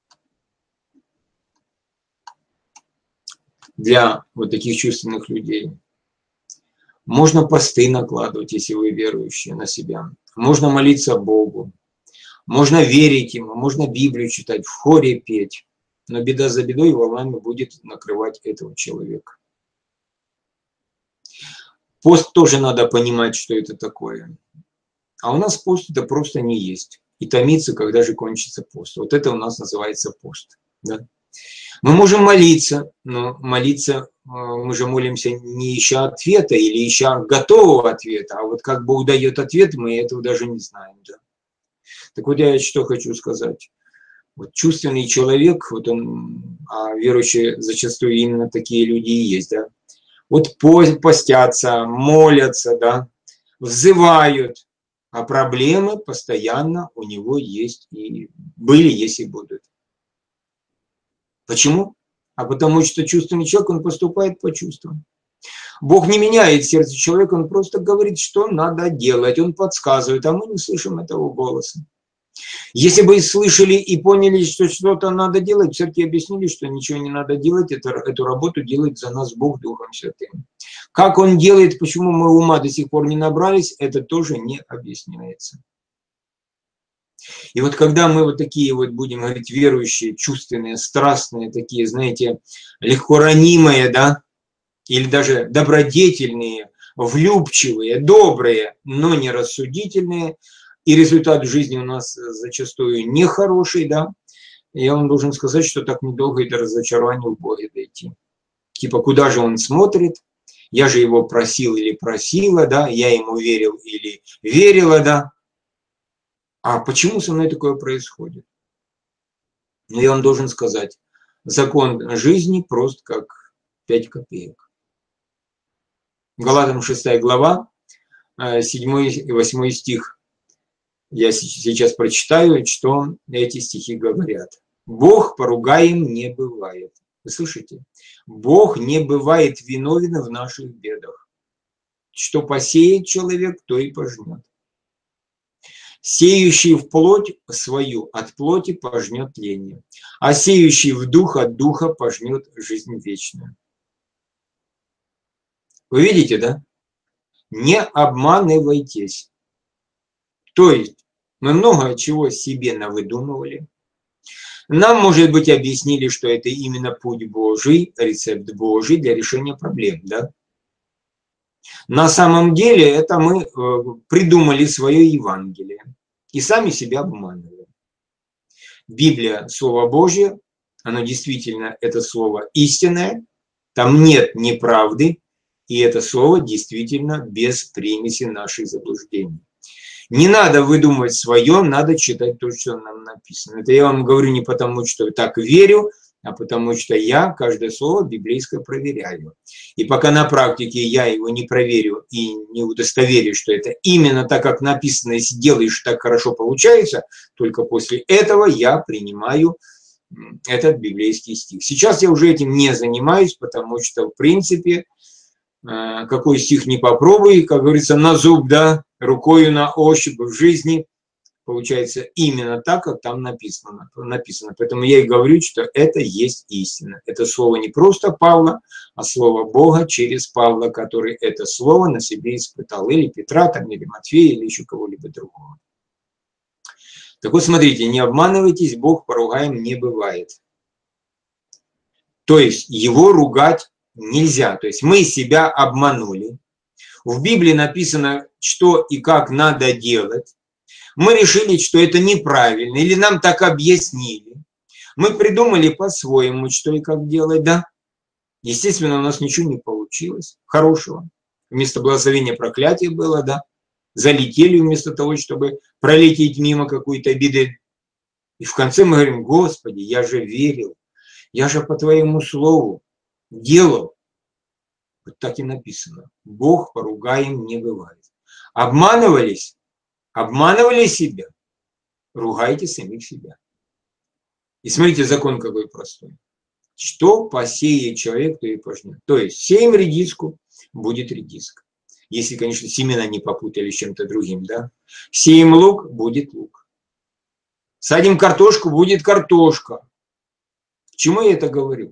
для вот таких чувственных людей? Можно посты накладывать, если вы верующие, на себя. Можно молиться Богу. Можно верить Ему, можно Библию читать, в хоре петь. Но беда за бедой волнами будет накрывать этого человека. Пост тоже надо понимать, что это такое. А у нас пост это просто не есть. И томиться, когда же кончится пост. Вот это у нас называется пост. Да? Мы можем молиться, но молиться мы же молимся не ища ответа или ища готового ответа, а вот как Бог дает ответ, мы этого даже не знаем. Да? Так вот я что хочу сказать. Вот чувственный человек, вот он, а верующие зачастую именно такие люди и есть, да. Вот постятся, молятся, да, взывают, а проблемы постоянно у него есть и были, есть и будут. Почему? А потому что чувственный человек, он поступает по чувствам. Бог не меняет сердце человека, он просто говорит, что надо делать, он подсказывает, а мы не слышим этого голоса. Если бы слышали и поняли, что что-то надо делать, в церкви объяснили, что ничего не надо делать, эту работу делает за нас Бог Духом Святым. Как Он делает, почему мы ума до сих пор не набрались, это тоже не объясняется. И вот когда мы вот такие вот будем говорить верующие, чувственные, страстные, такие, знаете, легко ранимые, да, или даже добродетельные, влюбчивые, добрые, но не рассудительные, и результат жизни у нас зачастую нехороший, да, я вам должен сказать, что так недолго и до разочарования в Боге дойти. Типа, куда же он смотрит? Я же его просил или просила, да, я ему верил или верила, да. А почему со мной такое происходит? Ну, я вам должен сказать, закон жизни прост как 5 копеек. Галатам 6 глава, 7 и 8 стих. Я сейчас прочитаю, что эти стихи говорят. Бог поругаем не бывает. Вы слышите? Бог не бывает виновен в наших бедах. Что посеет человек, то и пожнет. Сеющий в плоть свою от плоти пожнет тление, а сеющий в дух от духа пожнет жизнь вечную. Вы видите, да? Не обманывайтесь. То есть мы много чего себе навыдумывали. Нам, может быть, объяснили, что это именно путь Божий, рецепт Божий для решения проблем, да? На самом деле это мы придумали свое Евангелие и сами себя обманываем. Библия, Слово Божье, оно действительно, это Слово истинное, там нет неправды, и это Слово действительно без примеси наших заблуждений. Не надо выдумывать свое, надо читать то, что нам написано. Это я вам говорю не потому, что так верю, а потому что я каждое слово библейское проверяю. И пока на практике я его не проверю и не удостоверюсь, что это именно так, как написано, если делаешь, так хорошо получается, только после этого я принимаю этот библейский стих. Сейчас я уже этим не занимаюсь, потому что, в принципе, какой стих не попробуй, как говорится, на зуб, да, рукою на ощупь в жизни, получается именно так, как там написано. Поэтому я и говорю, что это есть истина. Это слово не просто Павла, а слово Бога через Павла, который это слово на себе испытал. Или Петра, там, или Матфея, или еще кого-либо другого. Так вот, смотрите, не обманывайтесь, Бог поругаем не бывает. То есть его ругать нельзя. То есть мы себя обманули. В Библии написано, что и как надо делать. Мы решили, что это неправильно, или нам так объяснили. Мы придумали по-своему, что и как делать, да? Естественно, у нас ничего не получилось хорошего. Вместо благословения проклятие было, да? Залетели вместо того, чтобы пролететь мимо какой-то беды. И в конце мы говорим, Господи, я же верил, я же по Твоему слову делал. Вот так и написано. Бог поругаем не бывает. Обманывались? Обманывали себя? Ругайте самих себя. И смотрите, закон какой простой. Что посеет человек, то и пожнет. То есть сеем редиску, будет редиска. Если, конечно, семена не попутали с чем-то другим, да. Сеем лук, будет лук. Садим картошку, будет картошка. К чему я это говорю?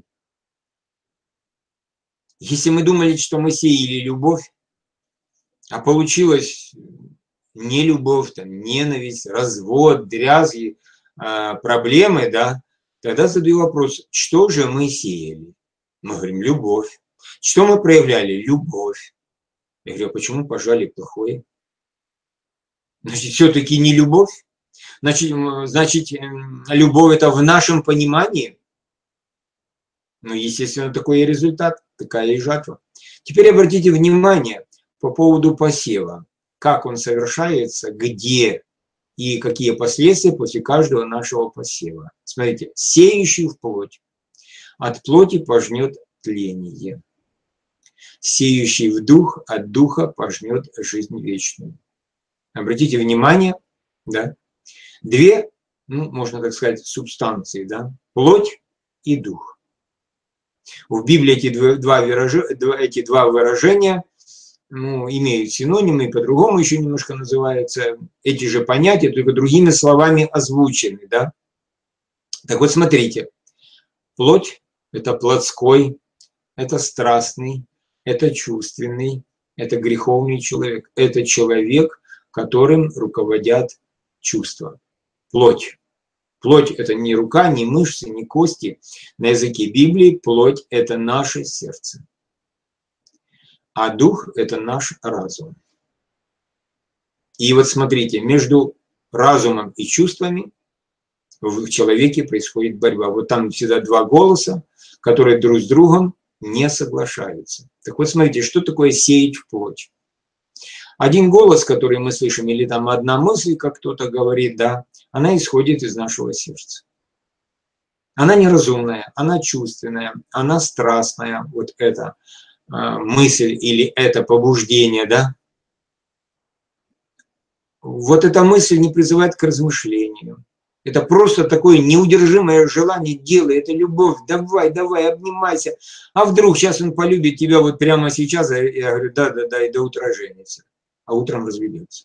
Если мы думали, что мы сеяли любовь, а получилось не любовь, там, ненависть, развод, дрязги, проблемы, да, тогда задаю вопрос, что же мы сеяли? Мы говорим, любовь. Что мы проявляли? Любовь. Я говорю, а почему пожали плохое? Значит, все-таки не любовь? Значит, любовь это в нашем понимании? Ну, естественно, такой и результат, такая и жатва. Теперь обратите внимание по поводу посева. Как он совершается, где и какие последствия после каждого нашего посева. Смотрите, сеющий в плоть. От плоти пожнет тление. Сеющий в дух, от духа пожнет жизнь вечную. Обратите внимание, да, две, ну, можно так сказать, субстанции, да, плоть и дух. В Библии эти два выражения имеют синонимы, и по-другому еще немножко называются эти же понятия, только другими словами озвучены, да. Так вот, смотрите, плоть – это плотской, это страстный, это чувственный, это греховный человек, это человек, которым руководят чувства. Плоть. Плоть – это не рука, не мышцы, не кости. На языке Библии плоть – это наше сердце. А дух – это наш разум. И вот смотрите, между разумом и чувствами в человеке происходит борьба. Вот там всегда два голоса, которые друг с другом не соглашаются. Так вот смотрите, что такое сеять в плоть? Один голос, который мы слышим, или там одна мысль, как кто-то говорит, да, она исходит из нашего сердца. Она неразумная, она чувственная, она страстная, вот эта мысль или это побуждение, да. Вот эта мысль не призывает к размышлению. Это просто такое неудержимое желание, делай, это любовь, давай, давай, обнимайся. А вдруг сейчас он полюбит тебя вот прямо сейчас, я говорю, да, и до утра женится, а утром разведется.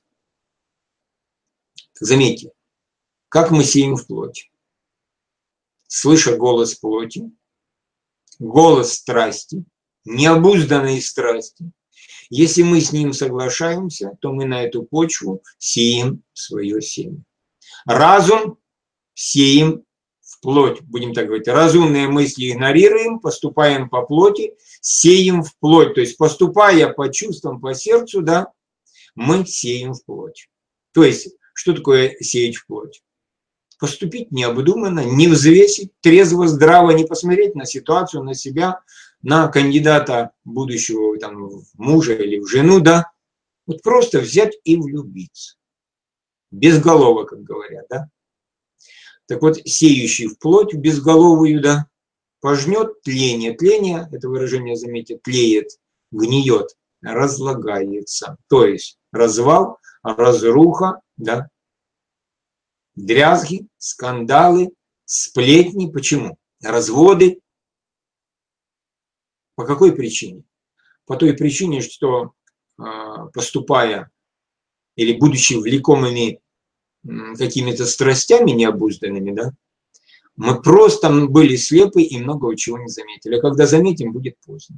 Заметьте, как мы сеем в плоти. Слыша голос плоти, голос страсти, необузданной страсти. Если мы с ним соглашаемся, то мы на эту почву сеем свое семя. Разум сеем в плоть, будем так говорить. Разумные мысли игнорируем, поступаем по плоти, сеем в плоть. То есть поступая по чувствам, по сердцу, да, мы сеем в плоть. То есть, что такое сеять в плоть? Поступить необдуманно, не взвесить, трезво, здраво, не посмотреть на ситуацию, на себя, на кандидата будущего там, в мужа или в жену, да. Вот просто взять и влюбиться. Безголово, как говорят, да. Так вот, сеющий в плоть, в безголовую, да, пожнет тление. Тление, это выражение, заметьте, тлеет, гниет, разлагается. То есть развал, разруха, да, дрязги, скандалы, сплетни. Почему? Разводы. По какой причине? По той причине, что поступая или будучи влекомыми какими-то страстями необузданными, да, мы просто были слепы и много чего не заметили. А когда заметим, будет поздно.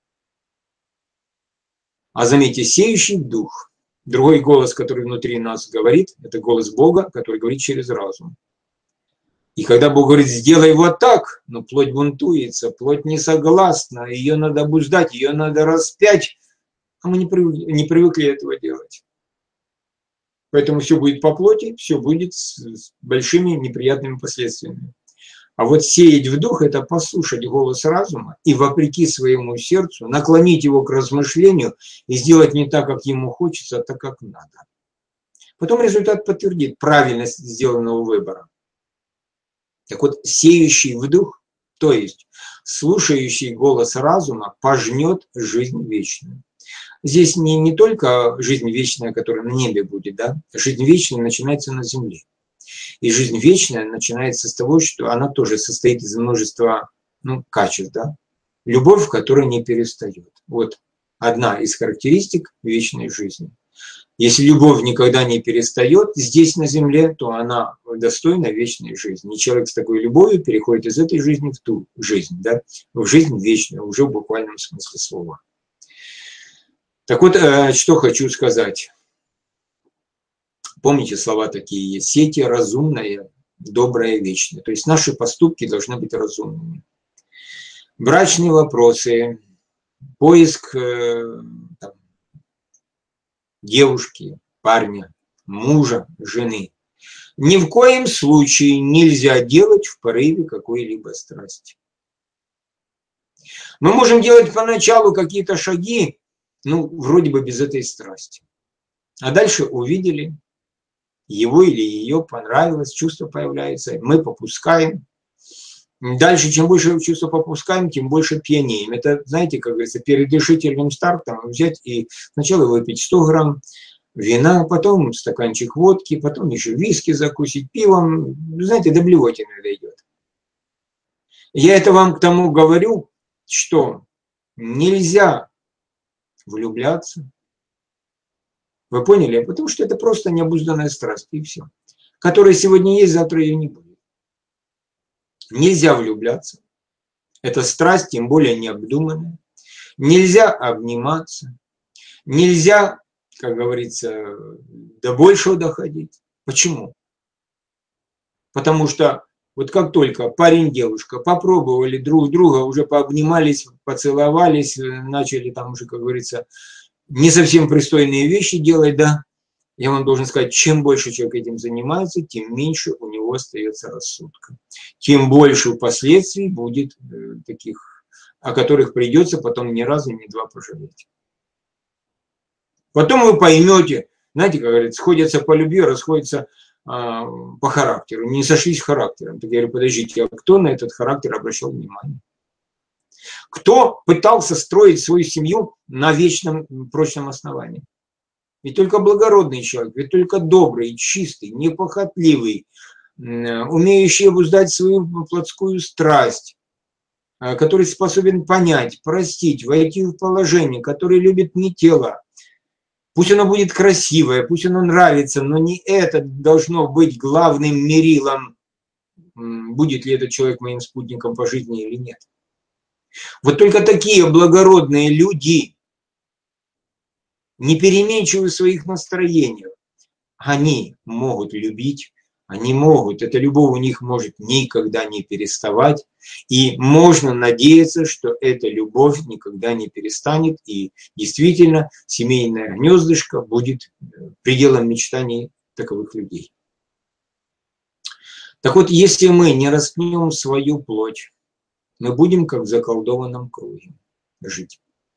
А заметьте, сеющий дух. Другой голос, который внутри нас говорит, это голос Бога, который говорит через разум. И когда Бог говорит, сделай вот так, но плоть бунтуется, плоть не согласна, ее надо обуздать, ее надо распять, а мы не привыкли этого делать. Поэтому все будет по плоти, все будет с большими неприятными последствиями. А вот сеять в дух – это послушать голос разума и вопреки своему сердцу наклонить его к размышлению и сделать не так, как ему хочется, а так, как надо. Потом результат подтвердит правильность сделанного выбора. Так вот, сеющий в дух, то есть слушающий голос разума, пожнет жизнь вечную. Здесь не только жизнь вечная, которая на небе будет, да? Жизнь вечная начинается на земле. И жизнь вечная начинается с того, что она тоже состоит из множества качеств, да? Любовь, которая не перестает. Вот одна из характеристик вечной жизни. Если любовь никогда не перестает здесь на земле, то она достойна вечной жизни. И человек с такой любовью переходит из этой жизни в ту жизнь, да? В жизнь вечную, уже в буквальном смысле слова. Так вот, что хочу сказать. Помните, слова такие есть. Сети разумное, доброе, вечное. То есть наши поступки должны быть разумными. Брачные вопросы, поиск девушки, парня, мужа, жены. Ни в коем случае нельзя делать в порыве какой-либо страсти. Мы можем делать поначалу какие-то шаги, вроде бы без этой страсти. А дальше увидели, его или ее понравилось, чувство появляется, мы попускаем. Дальше, чем больше чувства попускаем, тем больше пьянеем. Это, знаете, как говорится, перед решительным стартом взять и сначала выпить 100 грамм вина, потом стаканчик водки, потом еще виски закусить пивом. Знаете, до блевотины дойдет. Я это вам к тому говорю, что нельзя влюбляться. Вы поняли? Потому что это просто необузданная страсть, и все. Которая сегодня есть, завтра ее не будет. Нельзя влюбляться. Это страсть, тем более необдуманная. Нельзя обниматься. Нельзя, как говорится, до большего доходить. Почему? Потому что вот как только парень и девушка попробовали друг друга, уже пообнимались, поцеловались, начали там уже, как говорится, не совсем пристойные вещи делать, да, я вам должен сказать, чем больше человек этим занимается, тем меньше у него остается рассудка. Тем больше последствий будет таких, о которых придется потом ни разу, ни два пожалеть. Потом вы поймете, знаете, как говорится, сходятся по любви, расходятся по характеру. Не сошлись характером. Так я говорю, подождите, а кто на этот характер обращал внимание? Кто пытался строить свою семью на вечном прочном основании? Ведь только благородный человек, ведь только добрый, чистый, непохотливый, умеющий обуздать свою плотскую страсть, который способен понять, простить, войти в положение, который любит не тело. Пусть оно будет красивое, пусть оно нравится, но не это должно быть главным мерилом, будет ли этот человек моим спутником по жизни или нет. Вот только такие благородные люди, не переменчивы в своих настроениях, они могут любить, они могут, эта любовь у них может никогда не переставать, и можно надеяться, что эта любовь никогда не перестанет, и действительно семейное гнездышко будет пределом мечтаний таковых людей. Так вот, если мы не распнем свою плоть, мы будем как в заколдованном круге жить.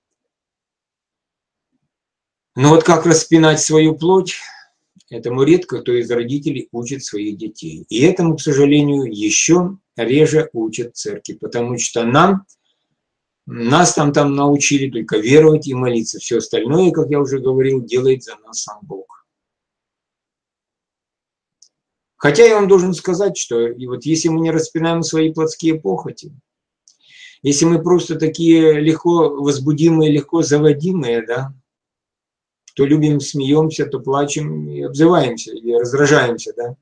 Но вот как распинать свою плоть, этому редко кто из родителей учит своих детей. И этому, к сожалению, еще реже учат церкви, потому что нас там научили только веровать и молиться. Все остальное, как я уже говорил, делает за нас сам Бог. Хотя я вам должен сказать, что и вот если мы не распинаем свои плотские похоти, если мы просто такие легко возбудимые, легко заводимые, да, то любим, смеемся, то плачем и обзываемся, или раздражаемся, да.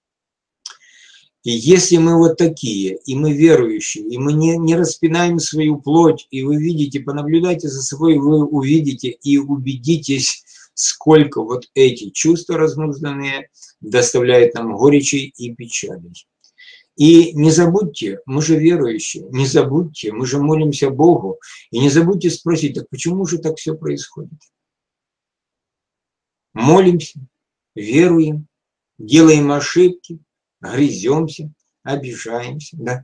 И если мы вот такие, и мы верующие, и мы не распинаем свою плоть, и вы видите, понаблюдайте за собой, вы увидите и убедитесь, сколько вот эти чувства разнузданные доставляют нам горечи и печалей. И не забудьте, мы же верующие, не забудьте, мы же молимся Богу, и не забудьте спросить, так почему же так все происходит? Молимся, веруем, делаем ошибки, грыземся, обижаемся, да?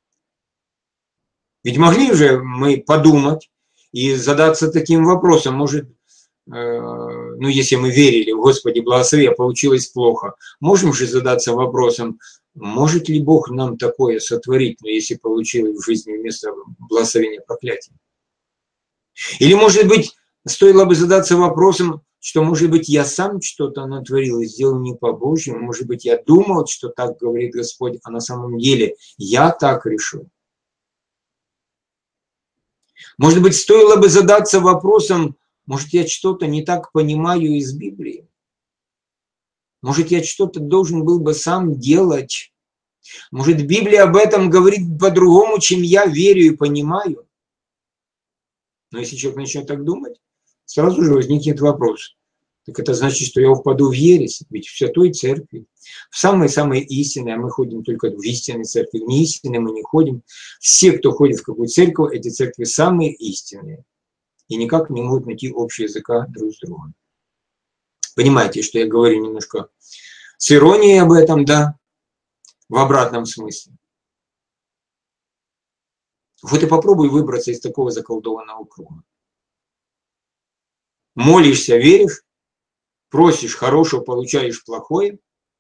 Ведь могли же мы подумать и задаться таким вопросом, может, если мы верили, Господи, благослови, а получилось плохо, можем же задаться вопросом, может ли Бог нам такое сотворить, если получилось в жизни вместо благословения проклятия? Или, может быть, стоило бы задаться вопросом, что, может быть, я сам что-то натворил и сделал не по-божьему, может быть, я думал, что так говорит Господь, а на самом деле я так решил. Может быть, стоило бы задаться вопросом, может, я что-то не так понимаю из Библии? Может, я что-то должен был бы сам делать? Может, Библия об этом говорит по-другому, чем я верю и понимаю? Но если человек начнет так думать, сразу же возникнет вопрос. Так это значит, что я впаду в ересь, ведь в святой церкви, в самой-самой истинной, а мы ходим только в истинной церкви, в неистинной мы не ходим. Все, кто ходит в какую церковь, эти церкви самые истинные. И никак не могут найти общего языка друг с другом. Понимаете, что я говорю немножко с иронией об этом, да, в обратном смысле. Вот и попробуй выбраться из такого заколдованного круга. Молишься, веришь, просишь хорошего, получаешь плохое.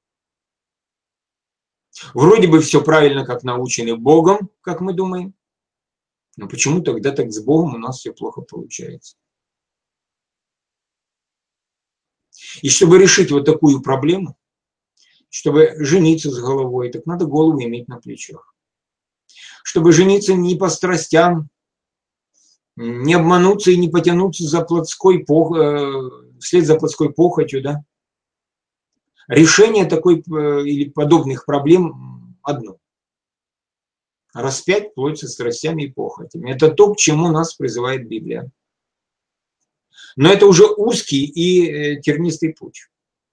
Вроде бы все правильно, как научены Богом, как мы думаем. Но почему тогда так с Богом у нас все плохо получается? И чтобы решить вот такую проблему, чтобы жениться с головой, так надо голову иметь на плечах. Чтобы жениться не по страстям, не обмануться и не потянуться за вслед за плотской похотью, да? Решение такой или подобных проблем одно. Распять плоть со страстями и похотями. Это то, к чему нас призывает Библия. Но это уже узкий и тернистый путь.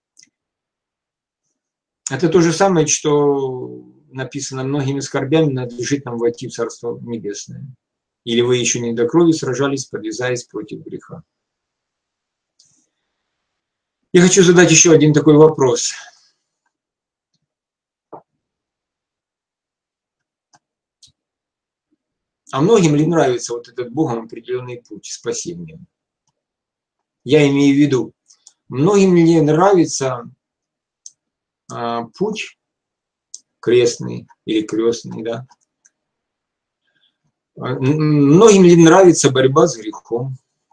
Это то же самое, что написано: многими скорбями надлежит нам войти в Царство Небесное. Или вы еще не до крови сражались, подвязаясь против греха. Я хочу задать еще один такой вопрос. А многим ли нравится вот этот Богом определенный путь спасения? Я имею в виду, многим ли нравится путь крестный или крестный, да? Многим ли нравится борьба с грехом?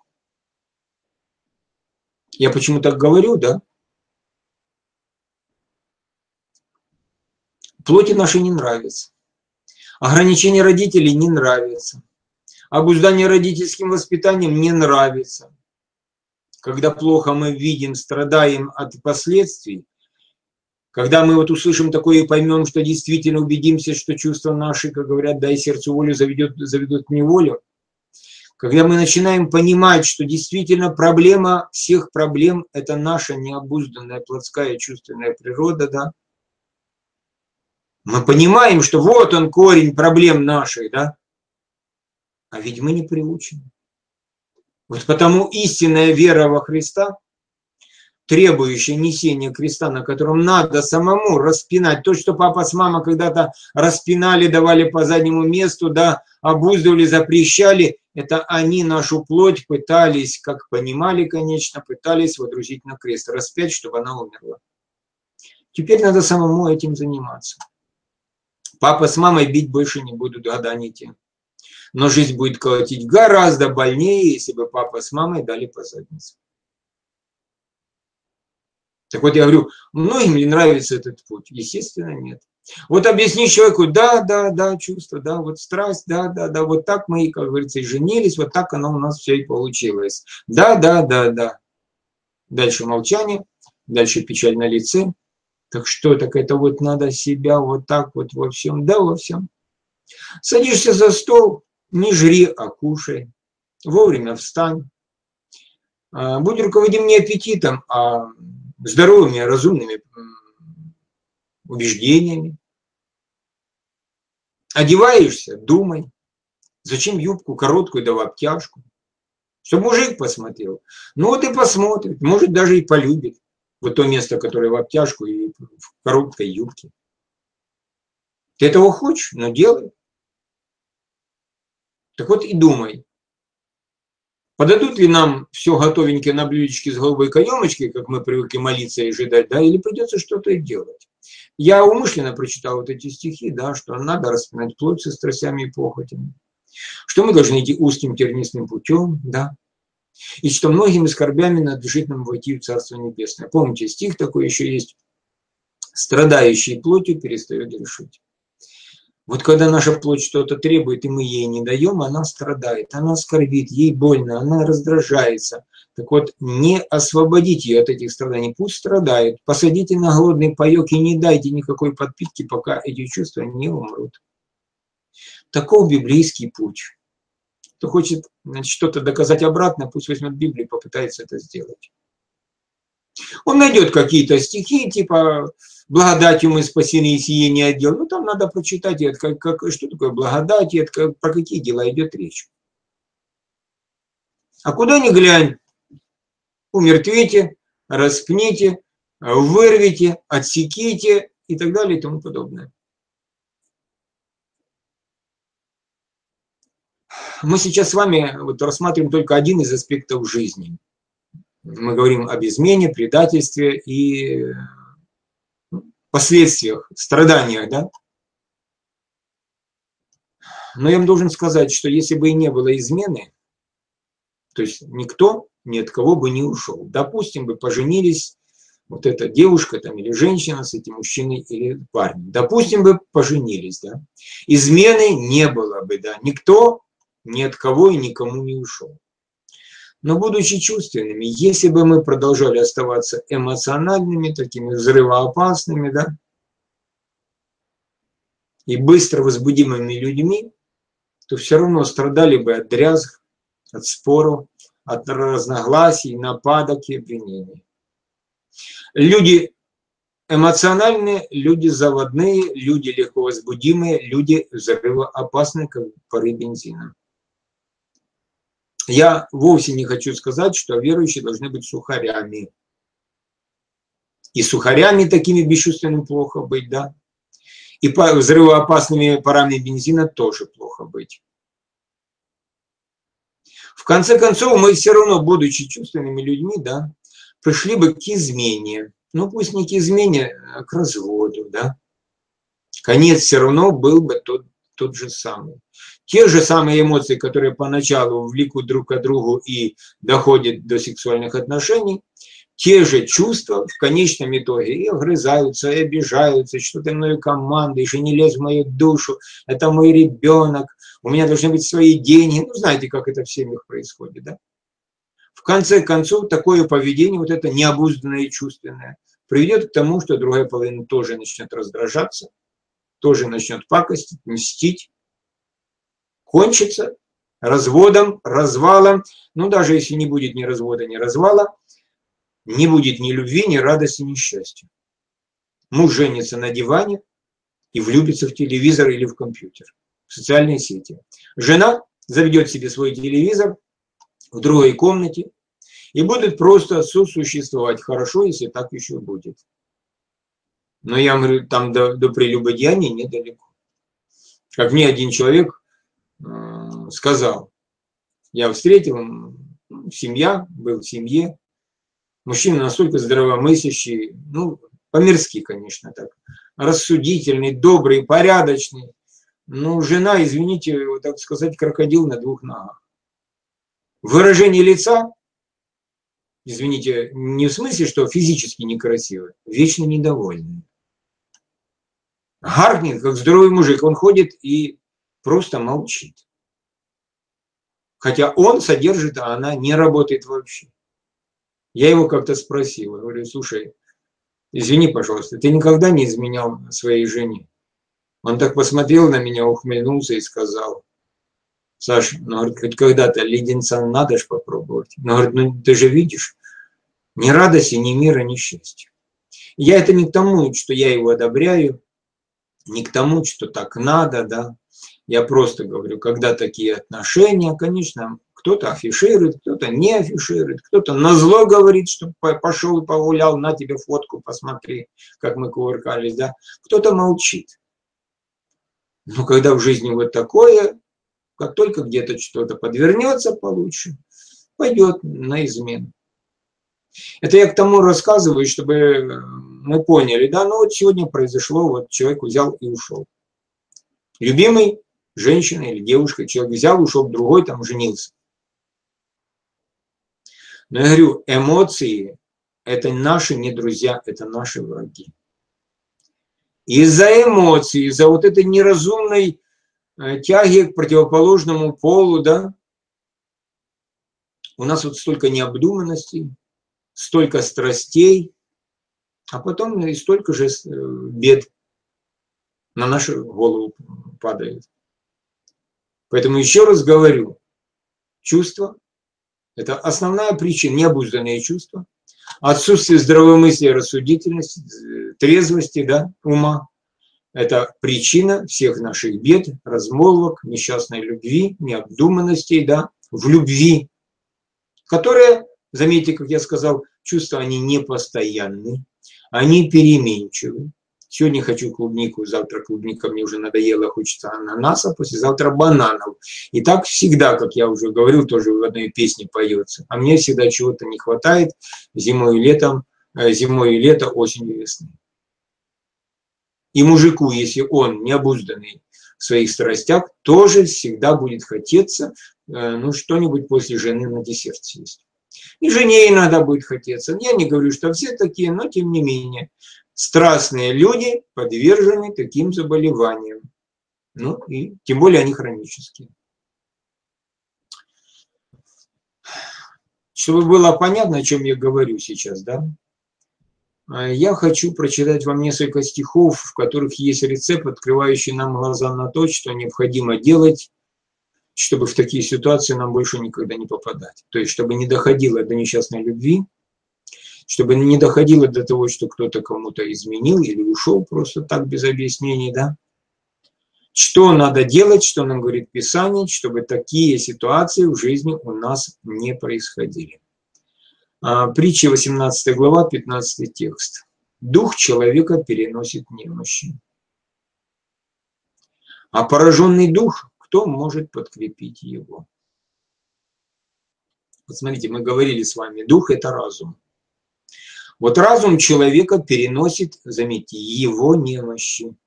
Я почему так говорю, да? Плоти нашей не нравится. Ограничение родителей не нравится. Обуздание родительским воспитанием не нравится. Когда плохо мы видим, страдаем от последствий, когда мы вот услышим такое и поймем, что действительно убедимся, что чувства наши, как говорят, дай сердцу волю, заведут в неволю, когда мы начинаем понимать, что действительно проблема всех проблем – это наша необузданная плотская чувственная природа, да, мы понимаем, что вот он корень проблем наших, да, а ведь мы не приучены. Вот потому истинная вера во Христа, требующая несения креста, на котором надо самому распинать. То, что папа с мамой когда-то распинали, давали по заднему месту, да, обуздывали, запрещали, это они нашу плоть пытались, как понимали, конечно, пытались водрузить на крест, распять, чтобы она умерла. Теперь надо самому этим заниматься. Папа с мамой бить больше не будут, года не те. Но жизнь будет колотить гораздо больнее, если бы папа с мамой дали по заднице. Так вот я говорю, многим ли нравится этот путь? Естественно, нет. Вот объясни человеку, да, чувство, да, вот страсть, да, вот так мы, как говорится, и женились, вот так оно у нас все и получилось. Да. Дальше молчание, дальше печаль на лице. Так что, так это вот надо себя вот так вот во всем, да, во всем. Садишься за стол, не жри, а кушай. Вовремя встань. Будь руководим не аппетитом, а здоровыми, разумными убеждениями. Одеваешься, думай. Зачем юбку короткую да в обтяжку? Чтобы мужик посмотрел. Ну вот и посмотрит. Может, даже и полюбит. Вот то место, которое в обтяжку и в короткой юбке. Ты этого хочешь? Ну делай. Так вот и думай. Подадут ли нам все готовенькое на блюдечке с голубой каемочкой, как мы привыкли молиться и ожидать, да, или придется что-то делать? Я умышленно прочитал вот эти стихи, да, что надо распинать плоть со страстями и похотями, что мы должны идти узким тернистым путем, да, и что многими скорбями надлежит нам войти в Царство Небесное. Помните, стих такой еще есть: страдающий плотью перестает грешить. Вот когда наша плоть что-то требует, и мы ей не даем, она страдает, она скорбит, ей больно, она раздражается. Так вот, не освободите ее от этих страданий, пусть страдает. Посадите на голодный паёк и не дайте никакой подпитки, пока эти чувства не умрут. Таков библейский путь. Кто хочет что-то доказать обратно, пусть возьмет Библию и попытается это сделать. Он найдет какие-то стихи, типа «Благодатью мы спасены, и сие не от дел». Ну, там надо прочитать, что такое благодать, про какие дела идет речь. А куда ни глянь, умертвите, распните, вырвите, отсеките и так далее и тому подобное. Мы сейчас с вами вот рассматриваем только один из аспектов жизни. Мы говорим об измене, предательстве и последствиях, страданиях, да? Но я вам должен сказать, что если бы и не было измены, то есть никто ни от кого бы не ушел. Допустим, бы поженились, вот эта девушка там или женщина с этим мужчиной или парнем. Допустим, бы поженились, да? Измены не было бы, да? Никто ни от кого и никому не ушел. Но будучи чувственными, если бы мы продолжали оставаться эмоциональными, такими взрывоопасными, да, и быстро возбудимыми людьми, то все равно страдали бы от дрязг, от споров, от разногласий, нападок и обвинений. Люди эмоциональные, люди заводные, люди легко возбудимые, люди взрывоопасные, как пары бензина. Я вовсе не хочу сказать, что верующие должны быть сухарями. И сухарями такими бесчувственными плохо быть, да. И взрывоопасными парами бензина тоже плохо быть. В конце концов, мы все равно, будучи чувственными людьми, да, пришли бы к измене. Ну, пусть не к измене, а к разводу, да. Конец все равно был бы тот же самый. Те же самые эмоции, которые поначалу влекут друг к другу и доходят до сексуальных отношений, те же чувства в конечном итоге и огрызаются, и обижаются, что ты мною командуешь, и не лезь в мою душу, это мой ребенок, у меня должны быть свои деньги. Ну, знаете, как это в семьях происходит, да? В конце концов, такое поведение, вот это необузданное и чувственное, приведет к тому, что другая половина тоже начнет раздражаться, тоже начнет пакостить, мстить, кончится разводом, развалом. Ну, даже если не будет ни развода, ни развала, не будет ни любви, ни радости, ни счастья. Муж женится на диване и влюбится в телевизор или в компьютер, в социальные сети. Жена заведет себе свой телевизор в другой комнате и будет просто сосуществовать. Хорошо, если так еще будет. Но я говорю, там до прелюбодеяния недалеко. Как мне один человек сказал, я встретил, семья, был в семье, мужчина настолько здравомыслящий, ну, по-мирски, конечно, так, рассудительный, добрый, порядочный. Но жена, извините, так сказать, крокодил на двух ногах. Выражение лица, извините, не в смысле, что физически некрасивое, вечно недовольный. Гаркнет, как здоровый мужик, он ходит и просто молчит. Хотя он содержит, а она не работает вообще. Я его как-то спросил, говорю, слушай, извини, пожалуйста, ты никогда не изменял своей жене? Он так посмотрел на меня, ухмыльнулся и сказал, Саша, ну, говорит, хоть когда-то леденца надо ж попробовать. Но, говорит, ну ты же видишь, ни радости, ни мира, ни счастья. Я это не к тому, что я его одобряю, не к тому, что так надо, да. Я просто говорю, когда такие отношения, конечно, кто-то афиширует, кто-то не афиширует, кто-то назло говорит, что пошел и погулял, на тебе фотку, посмотри, как мы кувыркались, да. Кто-то молчит. Но когда в жизни вот такое, как только где-то что-то подвернется получше, пойдет на измену. Это я к тому рассказываю, чтобы мы поняли, да, ну вот сегодня произошло, вот человек взял и ушел. Любимый женщина или девушка, человек взял, ушел к другой, там женился. Но я говорю, эмоции – это наши не друзья, это наши враги. из-за эмоций, из-за вот этой неразумной тяги к противоположному полу, да, у нас вот столько необдуманностей, столько страстей, а потом и столько же бед на нашу голову падает. Поэтому еще раз говорю, чувства – это основная причина, необузданные чувства, отсутствие здравомыслия, рассудительности, трезвости, да, ума. Это причина всех наших бед, размолвок, несчастной любви, необдуманностей, да, в любви, которые, заметьте, как я сказал, чувства, они не постоянны, они переменчивы. Сегодня хочу клубнику, завтра клубника мне уже надоело, хочется ананаса, послезавтра бананов. И так всегда, как я уже говорил, тоже в одной песне поется. А мне всегда чего-то не хватает зимой и летом, зимой и лето, осенью и весной. И мужику, если он необузданный в своих страстях, тоже всегда будет хотеться, ну, что-нибудь после жены на десерт съесть. И жене иногда будет хотеться. Я не говорю, что все такие, но тем не менее. Страстные люди подвержены таким заболеваниям. Ну, и тем более они хронические. Чтобы было понятно, о чем я говорю сейчас, да? Я хочу прочитать вам несколько стихов, в которых есть рецепт, открывающий нам глаза на то, что необходимо делать, чтобы в такие ситуации нам больше никогда не попадать. То есть, чтобы не доходило до несчастной любви, чтобы не доходило до того, что кто-то кому-то изменил или ушел просто так без объяснений, да? Что надо делать, что нам говорит Писание, чтобы такие ситуации в жизни у нас не происходили. Притча 18 глава, 15 текст. Дух человека переносит немощи. А пораженный дух, кто может подкрепить его? Вот смотрите, мы говорили с вами, дух – это разум. Вот разум человека переносит, заметьте, его немощи.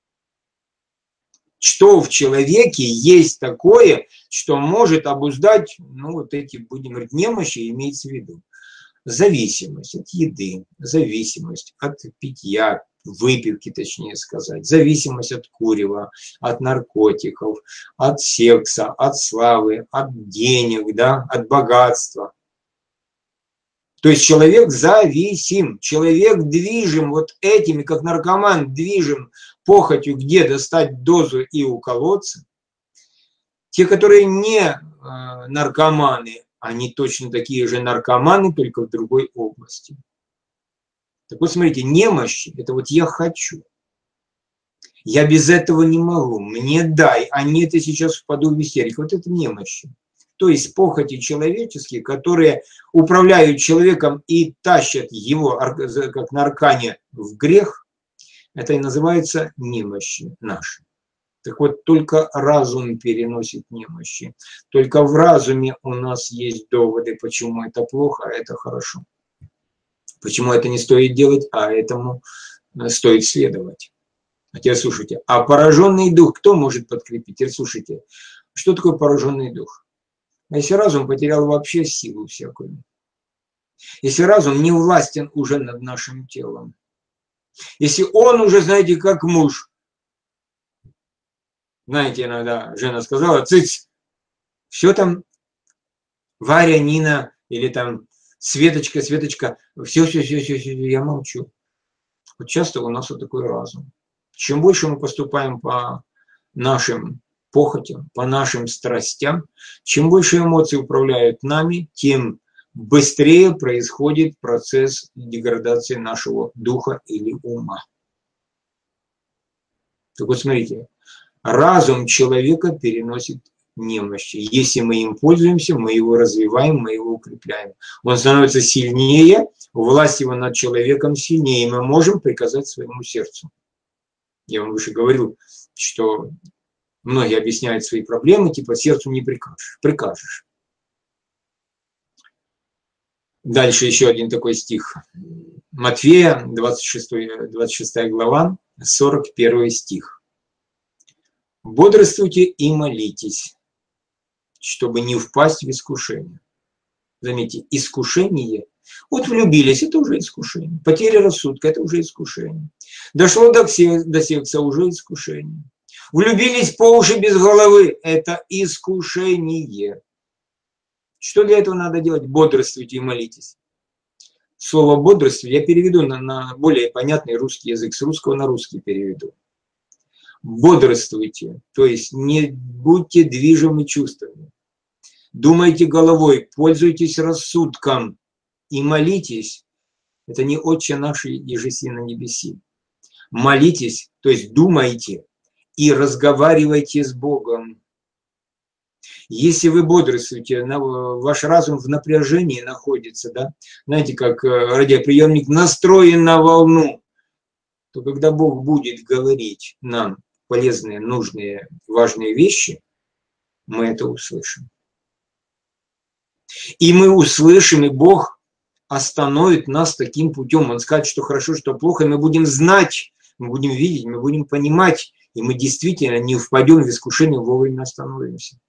Что в человеке есть такое, что может обуздать, ну, вот эти, будем говорить, немощи, имеется в виду. Зависимость от еды, зависимость от питья, выпивки, точнее сказать, зависимость от курева, от наркотиков, от секса, от славы, от денег, да, от богатства. То есть человек зависим, человек движим вот этими, как наркоман, движим похотью, где достать дозу и уколоться. Те, которые не наркоманы, они точно такие же наркоманы, только в другой области. Так вот, смотрите, немощи – это вот я хочу. Я без этого не могу, мне дай, а нет, я сейчас впаду в истерику. Вот это немощи. То есть похоти человеческие, которые управляют человеком и тащат его, как на аркане, в грех, это и называется немощи наши. Так вот, только разум переносит немощи. Только в разуме у нас есть доводы, почему это плохо, а это хорошо. Почему это не стоит делать, а этому стоит следовать. А теперь слушайте, а пораженный дух кто может подкрепить? Теперь слушайте, что такое пораженный дух? Если разум потерял вообще силу всякую, если разум не властен уже над нашим телом, если он уже, знаете, как муж, знаете, иногда жена сказала, цыц, все там, Варя, Нина, или там Светочка, все, я молчу. Вот часто у нас вот такой разум. Чем больше мы поступаем по нашим похотям, по нашим страстям, чем больше эмоций управляют нами, тем быстрее происходит процесс деградации нашего духа или ума. Так вот, смотрите, разум человека переносит немощи. Если мы им пользуемся, мы его развиваем, мы его укрепляем. Он становится сильнее, власть его над человеком сильнее, и мы можем приказать своему сердцу. Я вам выше говорил, что многие объясняют свои проблемы, типа сердцу не прикажешь. Прикажешь. Дальше еще один такой стих. Матфея, 26 глава, 41 стих. «Бодрствуйте и молитесь, чтобы не впасть в искушение». Заметьте, искушение Вот влюбились, это уже искушение. Потеря рассудка, это уже искушение. Дошло до секса, уже искушение. Влюбились по уши без головы, это искушение. Что для этого надо делать? Бодрствуйте и молитесь. Слово бодрствовать я переведу на более понятный русский язык, с русского на русский переведу. Бодрствуйте, то есть не будьте движимы чувствами. Думайте головой, пользуйтесь рассудком и молитесь. Это не «Отче наш, иже на небеси». Молитесь, то есть думайте и разговаривайте с Богом. Если вы бодрствуете, ваш разум в напряжении находится, да? Знаете, как радиоприемник настроен на волну, то когда Бог будет говорить нам полезные, нужные, важные вещи, мы это услышим. И мы услышим, и Бог остановит нас таким путем. Он скажет, что хорошо, что плохо, и мы будем знать, мы будем видеть, мы будем понимать, и мы действительно не впадем в искушение, вовремя остановимся.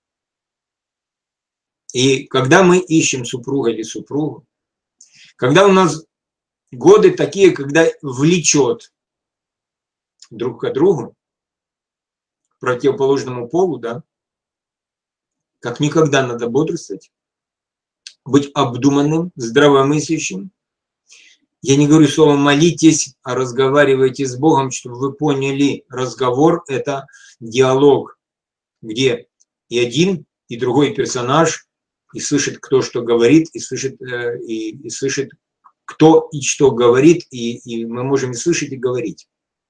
И когда мы ищем супруга или супругу, когда у нас годы такие, когда влечет друг к другу, к противоположному полу, да, как никогда надо бодрствовать, быть обдуманным, здравомыслящим. Я не говорю словом «молитесь», а разговаривайте с Богом, чтобы вы поняли, разговор – это диалог, где и один, и другой персонаж, и слышит, кто что говорит, и слышит, кто и что говорит, и мы можем и слышать, и говорить.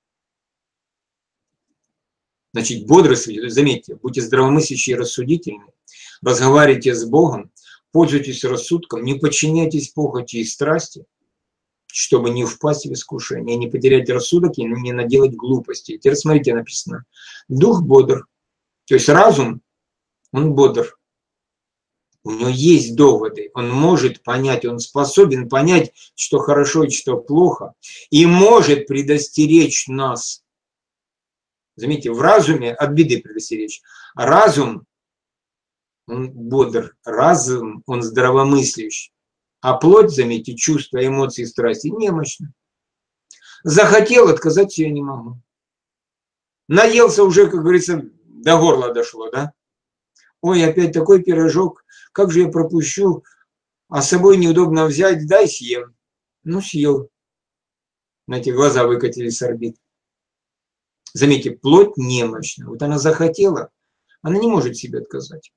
Значит, бодрствуйте, заметьте, будьте здравомыслящие и рассудительны, разговаривайте с Богом, пользуйтесь рассудком, не подчиняйтесь похоти и страсти, чтобы не впасть в искушение, не потерять рассудок и не наделать глупостей. Теперь смотрите, написано, дух бодр, то есть разум, он бодр. У него есть доводы, он может понять, он способен понять, что хорошо и что плохо, и может предостеречь нас. Заметьте, в разуме от беды предостеречь. А разум, он бодр, разум, он здравомыслящий. А плоть, заметьте, чувства, эмоции, страсти немощны. Захотел, отказать я не могу. Наелся уже, как говорится, до горла дошло, да? Ой, опять такой пирожок, как же я пропущу, а с собой неудобно взять, дай съем. Ну, съел. Знаете, глаза выкатились с орбит. Заметьте, плоть немощна. Вот она захотела, она не может себе отказать.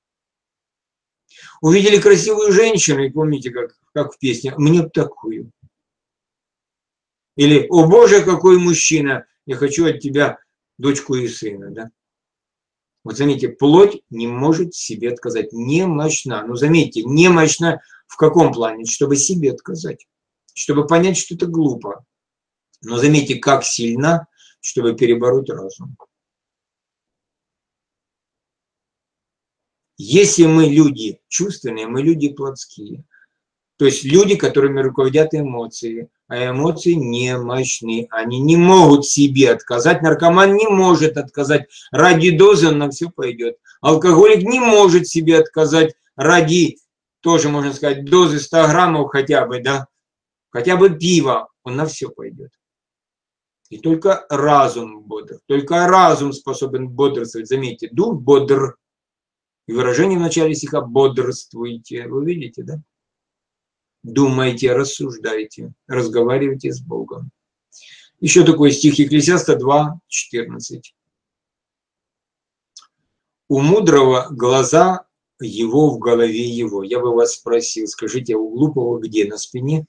Увидели красивую женщину, и помните, как в песне, мне такую. Или, о Боже, какой мужчина, я хочу от тебя дочку и сына, да? Вот заметьте, плоть не может себе отказать, немощна. Ну заметьте, немощна в каком плане? Чтобы себе отказать, чтобы понять, что это глупо. Но заметьте, как сильна, чтобы перебороть разум. Если мы люди чувственные, мы люди плотские. То есть люди, которыми руководят эмоции. А эмоции немощны. Они не могут себе отказать. Наркоман не может отказать. Ради дозы он на все пойдет. Алкоголик не может себе отказать. Ради, тоже можно сказать, дозы 100 граммов хотя бы, да? Хотя бы пива. Он на все пойдет. И только разум бодр. Только разум способен бодрствовать. Заметьте, дух бодр. И выражение в начале стиха «бодрствуйте». Вы видите, да? Думайте, рассуждайте, разговаривайте с Богом. Еще такой стих Екклесиаста 2:14. У мудрого глаза его в голове его. Я бы вас спросил, скажите, а у глупого где? На спине?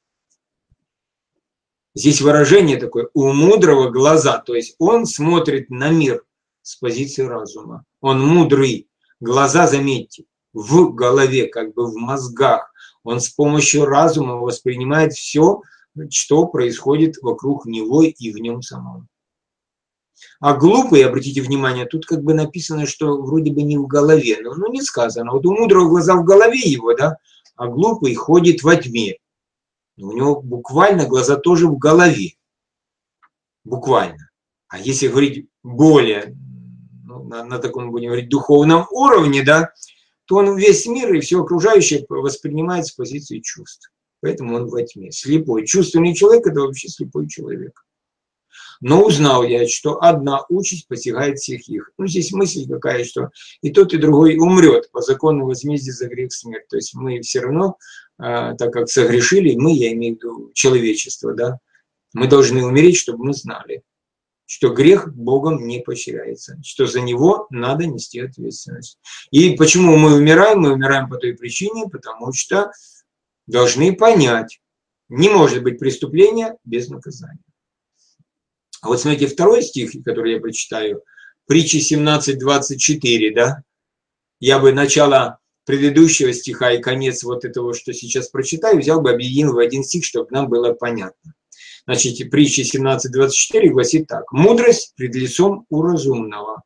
Здесь выражение такое, у мудрого глаза, то есть он смотрит на мир с позиции разума. Он мудрый. Глаза, заметьте, в голове, как бы в мозгах. Он с помощью разума воспринимает все, что происходит вокруг него и в нем самом. А глупый, обратите внимание, тут как бы написано, что вроде бы не в голове, но не сказано. Вот у мудрого глаза в голове его, да, а глупый ходит во тьме. У него буквально глаза тоже в голове. Буквально. А если говорить более, на таком, будем говорить, духовном уровне, да, то он весь мир и все окружающее воспринимает с позиции чувств. Поэтому он во тьме. Слепой. Чувственный человек – это вообще слепой человек. Но узнал я, что одна участь постигает всех их. Ну, здесь мысль какая, что и тот, и другой умрет по закону возмездия за грех смерть. То есть мы все равно, так как согрешили, мы, я имею в виду человечество, да, мы должны умереть, чтобы мы знали, что грех Богом не поощряется, что за него надо нести ответственность. И почему мы умираем? Мы умираем по той причине, потому что должны понять, не может быть преступления без наказания. А вот смотрите, второй стих, который я прочитаю, притчи 17:24, да? Я бы начало предыдущего стиха и конец вот этого, что сейчас прочитаю, взял бы, объединил в один стих, чтобы нам было понятно. Значит, притчи 17:24 гласит так. «Мудрость пред лицом у разумного,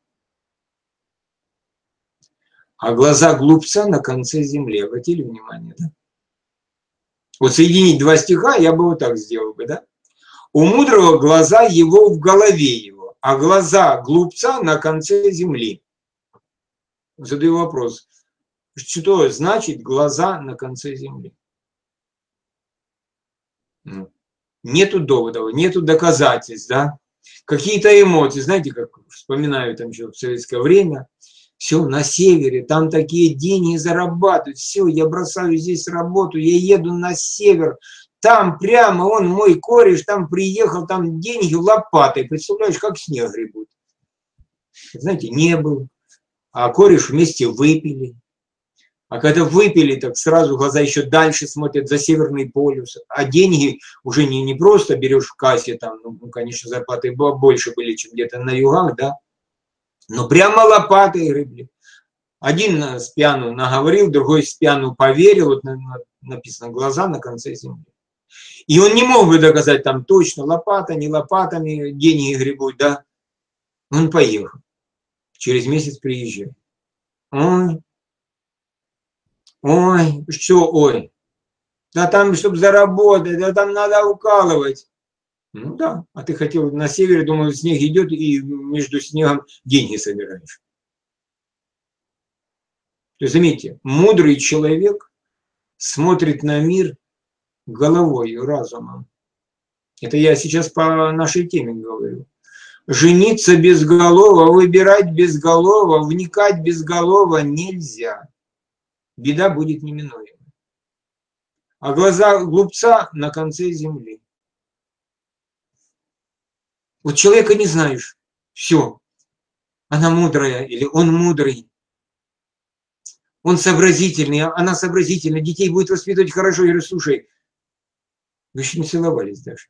а глаза глупца на конце земли». Обратили внимание, да? Вот соединить два стиха я бы вот так сделал бы, да? У мудрого глаза его в голове его, а глаза глупца на конце земли. Задаю вопрос, что значит глаза на конце земли? Нету доводов, нету доказательств, да? Какие-то эмоции, знаете, как вспоминаю там еще в советское время, все на севере, там такие деньги зарабатывают, все, я бросаю здесь работу, я еду на север, там прямо он, мой кореш, там приехал, там деньги лопатой, представляешь, как снег гребут. Знаете, не был, а кореш вместе выпили. А когда выпили, так сразу глаза еще дальше смотрят за Северный полюс. А деньги уже не просто берешь в кассе, там, ну, конечно, зарплаты больше были, чем где-то на югах, да, но прямо лопатой гребли. Один с пьяну наговорил, другой с пьяну поверил, вот написано «глаза на конце земли». И он не мог бы доказать там точно, лопата, не лопатами, деньги гребут, да. Он поехал. Через месяц приезжает. Ой, что, ой, да там, чтобы заработать, да там надо укалывать. Ну да, а ты хотел на севере, думал, снег идет, и между снегом деньги собираешь. То есть, заметьте, мудрый человек смотрит на мир головой, разумом. Это я сейчас по нашей теме говорю. Жениться безголово, выбирать безголово, вникать безголово нельзя. Беда будет неминуема. А глаза глупца на конце земли. Вот человека не знаешь. Все. Она мудрая или он мудрый. Он сообразительный, она сообразительная. Детей будет воспитывать хорошо. Я говорю, слушай, вы еще не целовались даже.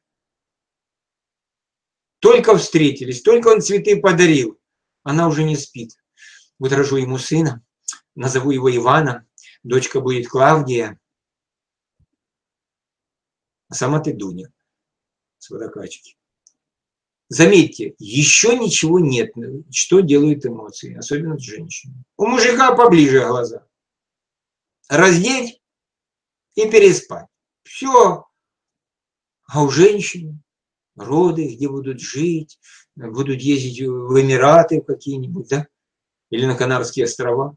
Только встретились, только он цветы подарил. Она уже не спит. Вот рожу ему сына, назову его Ивана, дочка будет Клавдия, а сама ты Дуня с водокачки. Заметьте, еще ничего нет, что делают эмоции, особенно с женщиной. У мужика поближе глаза. Раздеть и переспать. Все. А у женщины роды, где будут жить, будут ездить в Эмираты какие-нибудь, да? Или на Канарские острова.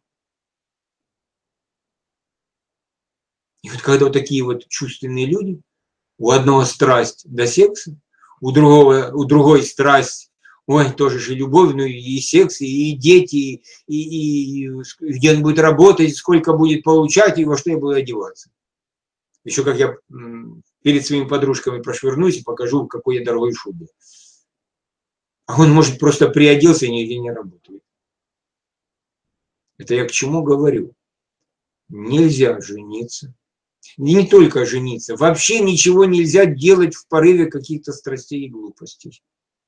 И вот когда вот такие вот чувственные люди, у одного страсть до секса, у другой страсть, ой, тоже же любовь, ну и секс, и дети, и где он будет работать, сколько будет получать, и во что я буду одеваться. Еще как я перед своими подружками прошвырнусь и покажу, в какой я дорогой шубе. А он, может, просто приоделся и нигде не работает. Это я к чему говорю? Нельзя жениться. Не только жениться. Вообще ничего нельзя делать в порыве каких-то страстей и глупостей.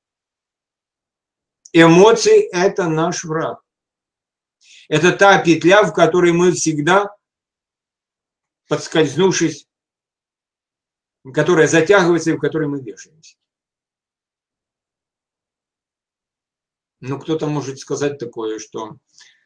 Эмоции – это наш враг. Это та петля, в которой мы всегда, подскользнувшись, которая затягивается и в которой мы вешаемся. Ну, кто-то может сказать такое, что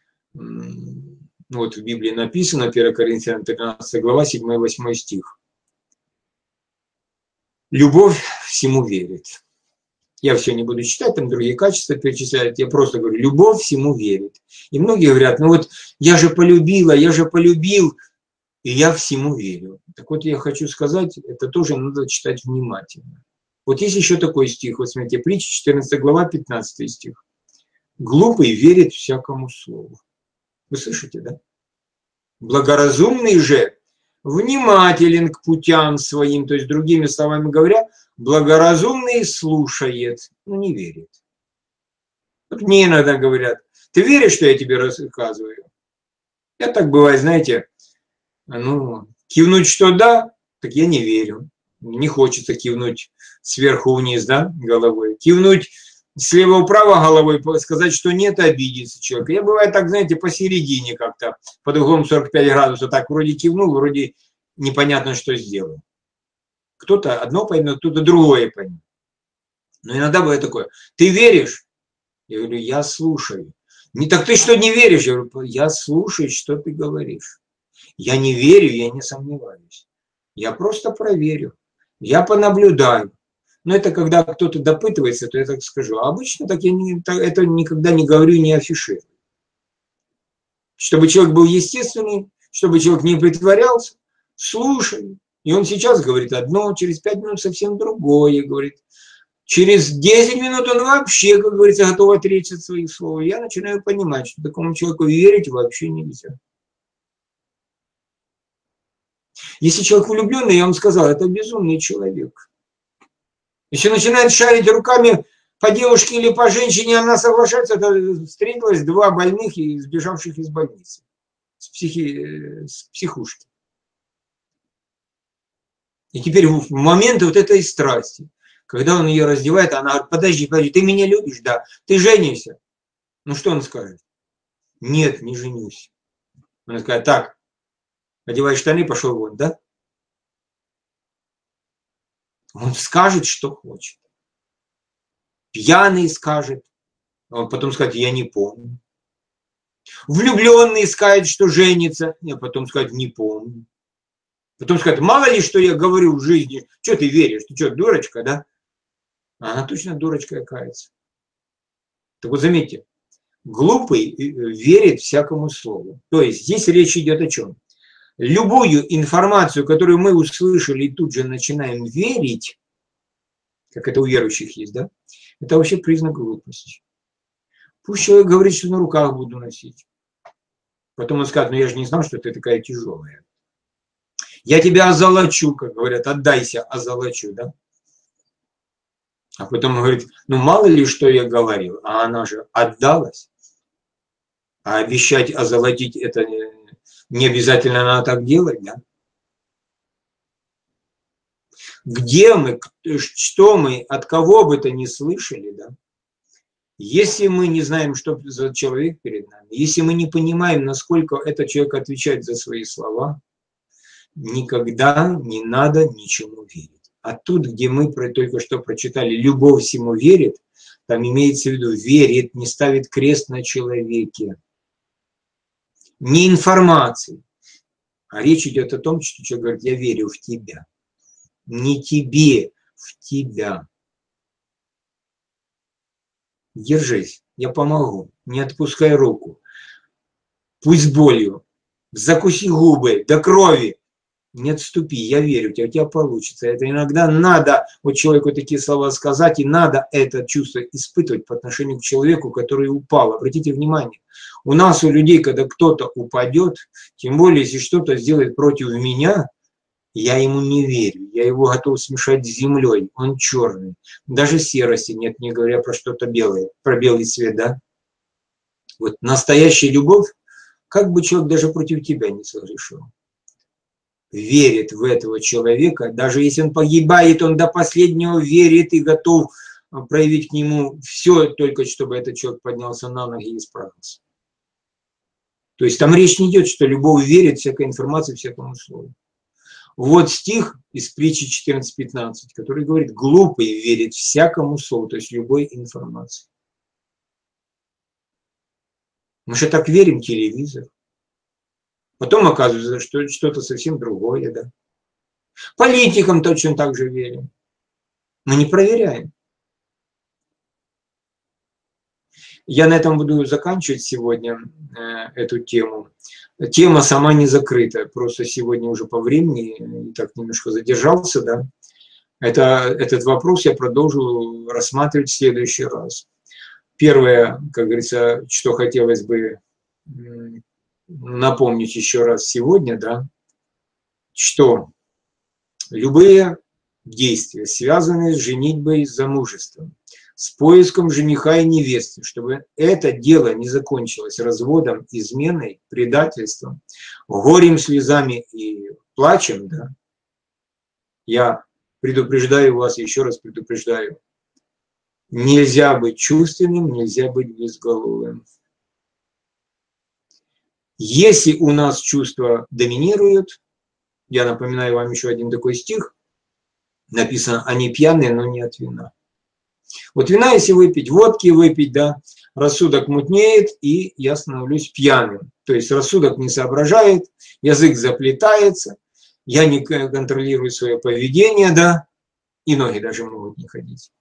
вот в Библии написано, 1 Коринфянам 13 глава, 7-8 стих. Любовь всему верит. Я все не буду читать, там другие качества перечисляют. Я просто говорю, любовь всему верит. И многие говорят, ну вот я же полюбила, я же полюбил, и я всему верю. Так вот я хочу сказать, это тоже надо читать внимательно. Вот есть еще такой стих, вот смотрите, притча 14 глава, 15 стих. Глупый верит всякому слову. Вы слышите, да? Благоразумный же внимателен к путям своим, то есть, другими словами говоря, благоразумный слушает, но не верит. Вот мне иногда говорят, ты веришь, что я тебе рассказываю? Я так бывает, знаете, ну, кивнуть, что да, так я не верю. Не хочется кивнуть сверху вниз, да, головой. Кивнуть слева вправо головой, сказать, что нет, обидится человек. Я бывает так, знаете, посередине как-то, под углом 45 градусов, так вроде кивнул, вроде непонятно, что сделал. Кто-то одно поймет, кто-то другое поймет. Но иногда бывает такое, ты веришь? Я говорю, я слушаю. Не так ты что, не веришь? Я говорю, я слушаю, что ты говоришь. Я не верю, я не сомневаюсь. Я просто проверю. Я понаблюдаю. Но это когда кто-то допытывается, то я так скажу. А обычно так я это никогда не говорю, не афиширую. Чтобы человек был естественный, чтобы человек не притворялся, слушай. И он сейчас говорит одно, через 5 минут совсем другое говорит. Через 10 минут он вообще, как говорится, готов отречься от своих слов. Я начинаю понимать, что такому человеку верить вообще нельзя. Если человек влюбленный, я вам сказал, это безумный человек. Если начинает шарить руками по девушке или по женщине, она соглашается, это встретилось 2 больных и сбежавших из больницы, с психушки. И теперь в момент вот этой страсти, когда он ее раздевает, она говорит, подожди, ты меня любишь? Да. Ты женишься? Ну что он скажет? Нет, не женюсь. Он скажет, так, одевай штаны, пошел вон, да? Он скажет, что хочет. Пьяный скажет, он потом скажет, я не помню. Влюбленный скажет, что женится, а потом скажет, не помню. Потом скажет, мало ли, что я говорю в жизни, что ты веришь, ты что, дурочка, да? А она точно дурочка окажется. Так вот заметьте, глупый верит всякому слову. То есть здесь речь идет о чем? Любую информацию, которую мы услышали и тут же начинаем верить, как это у верующих есть, да? Это вообще признак глупости. Пусть человек говорит, что на руках буду носить. Потом он скажет, ну я же не знал, что ты такая тяжелая. Я тебя озолочу, как говорят, отдайся, озолочу, да? А потом он говорит, ну мало ли, что я говорил, а она же отдалась. А обещать озолотить это не обязательно надо так делать, да? Где мы, что мы, от кого бы то ни слышали, да? Если мы не знаем, что за человек перед нами, если мы не понимаем, насколько этот человек отвечает за свои слова, никогда не надо ничему верить. А тут, где мы только что прочитали, любовь всему верит, там имеется в виду, верит, не ставит крест на человеке. Не информации. А речь идет о том, что человек говорит, я верю в тебя. Не тебе, в тебя. Держись, я помогу, не отпускай руку. Пусть с болью, закуси губы до крови, не отступи, я верю, у тебя получится. Это иногда надо вот человеку такие слова сказать, и надо это чувство испытывать по отношению к человеку, который упал. Обратите внимание, у нас, у людей, когда кто-то упадет, тем более, если что-то сделает против меня, я ему не верю, я его готов смешать с землей, он черный. Даже серости нет, не говоря про что-то белое, про белый цвет, да? Вот настоящая любовь, как бы человек даже против тебя не согрешил, верит в этого человека, даже если он погибает, он до последнего верит и готов проявить к нему все, только чтобы этот человек поднялся на ноги и исправился. То есть там речь не идет, что любовь верит всякой информации, всякому слову. Вот стих из притчи 14:15, который говорит, глупый верит всякому слову, то есть любой информации. Мы же так верим телевизору. Потом оказывается, что что-то совсем другое, да. Политикам точно так же верим. Мы не проверяем. Я на этом буду заканчивать сегодня эту тему. Тема сама не закрыта, просто сегодня уже по времени так немножко задержался, да. Этот вопрос я продолжу рассматривать в следующий раз. Первое, как говорится, что хотелось бы напомнить еще раз сегодня, да, что любые действия, связанные с женитьбой, с замужеством, с поиском жениха и невесты, чтобы это дело не закончилось разводом, изменой, предательством, горем, слезами и плачем, да, я предупреждаю вас, еще раз предупреждаю, нельзя быть чувственным, нельзя быть безголовым. Если у нас чувства доминируют, я напоминаю вам еще один такой стих, написано: они пьяные, но не от вина. Вот вина, если выпить, водки выпить, да, рассудок мутнеет, и я становлюсь пьяным. То есть рассудок не соображает, язык заплетается, я не контролирую свое поведение, да, и ноги даже могут не ходить.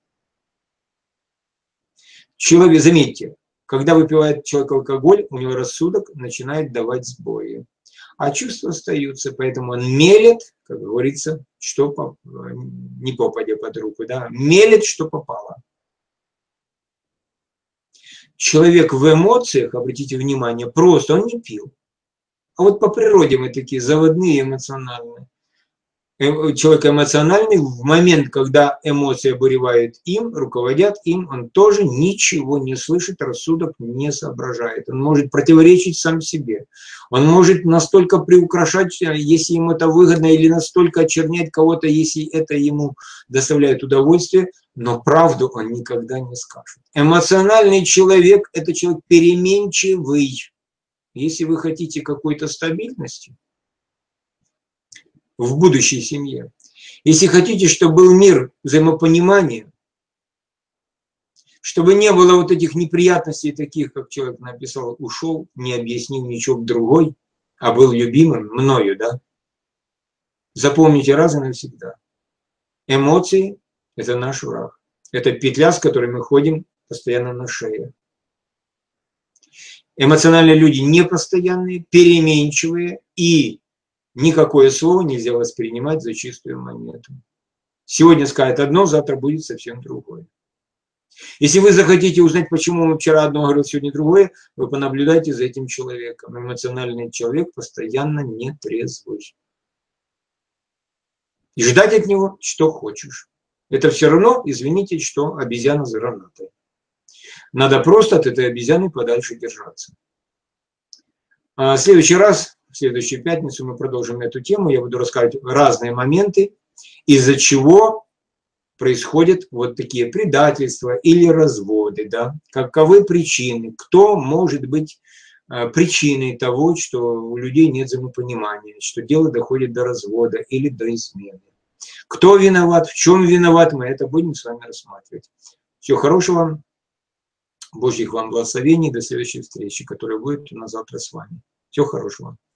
Человек, заметьте, когда выпивает человек алкоголь, у него рассудок начинает давать сбои, а чувства остаются, поэтому он мелет, как говорится, что не попадя под руку, да, мелет, что попало. Человек в эмоциях, обратите внимание, просто он не пил. А вот по природе мы такие заводные, эмоциональные. Человек эмоциональный, в момент, когда эмоции обуревают им, руководят им, он тоже ничего не слышит, рассудок не соображает. Он может противоречить сам себе. Он может настолько приукрашать, если ему это выгодно, или настолько очернять кого-то, если это ему доставляет удовольствие, но правду он никогда не скажет. Эмоциональный человек – это человек переменчивый. Если вы хотите какой-то стабильности в будущей семье, если хотите, чтобы был мир взаимопонимания, чтобы не было вот этих неприятностей таких, как человек написал, ушел, не объяснил ничего другой, а был любимым мною, да, запомните раз и навсегда. Эмоции – это наш враг. Это петля, с которой мы ходим постоянно на шее. Эмоциональные люди непостоянные, переменчивые, и никакое слово нельзя воспринимать за чистую монету. Сегодня скажет одно, завтра будет совсем другое. Если вы захотите узнать, почему он вчера одно говорил, сегодня другое, вы понаблюдайте за этим человеком. Эмоциональный человек постоянно нетрезвый. И ждать от него, что хочешь. Это все равно, извините, что обезьяна за гранатой. Надо просто от этой обезьяны подальше держаться. А в следующий раз, в следующую пятницу мы продолжим эту тему. Я буду рассказывать разные моменты, из-за чего происходят вот такие предательства или разводы. Да? Каковы причины? Кто может быть причиной того, что у людей нет взаимопонимания, что дело доходит до развода или до измены? Кто виноват, в чем виноват, мы это будем с вами рассматривать. Всего хорошего. Божьих вам благословений. До следующей встречи, которая будет у нас завтра с вами. Всего хорошего.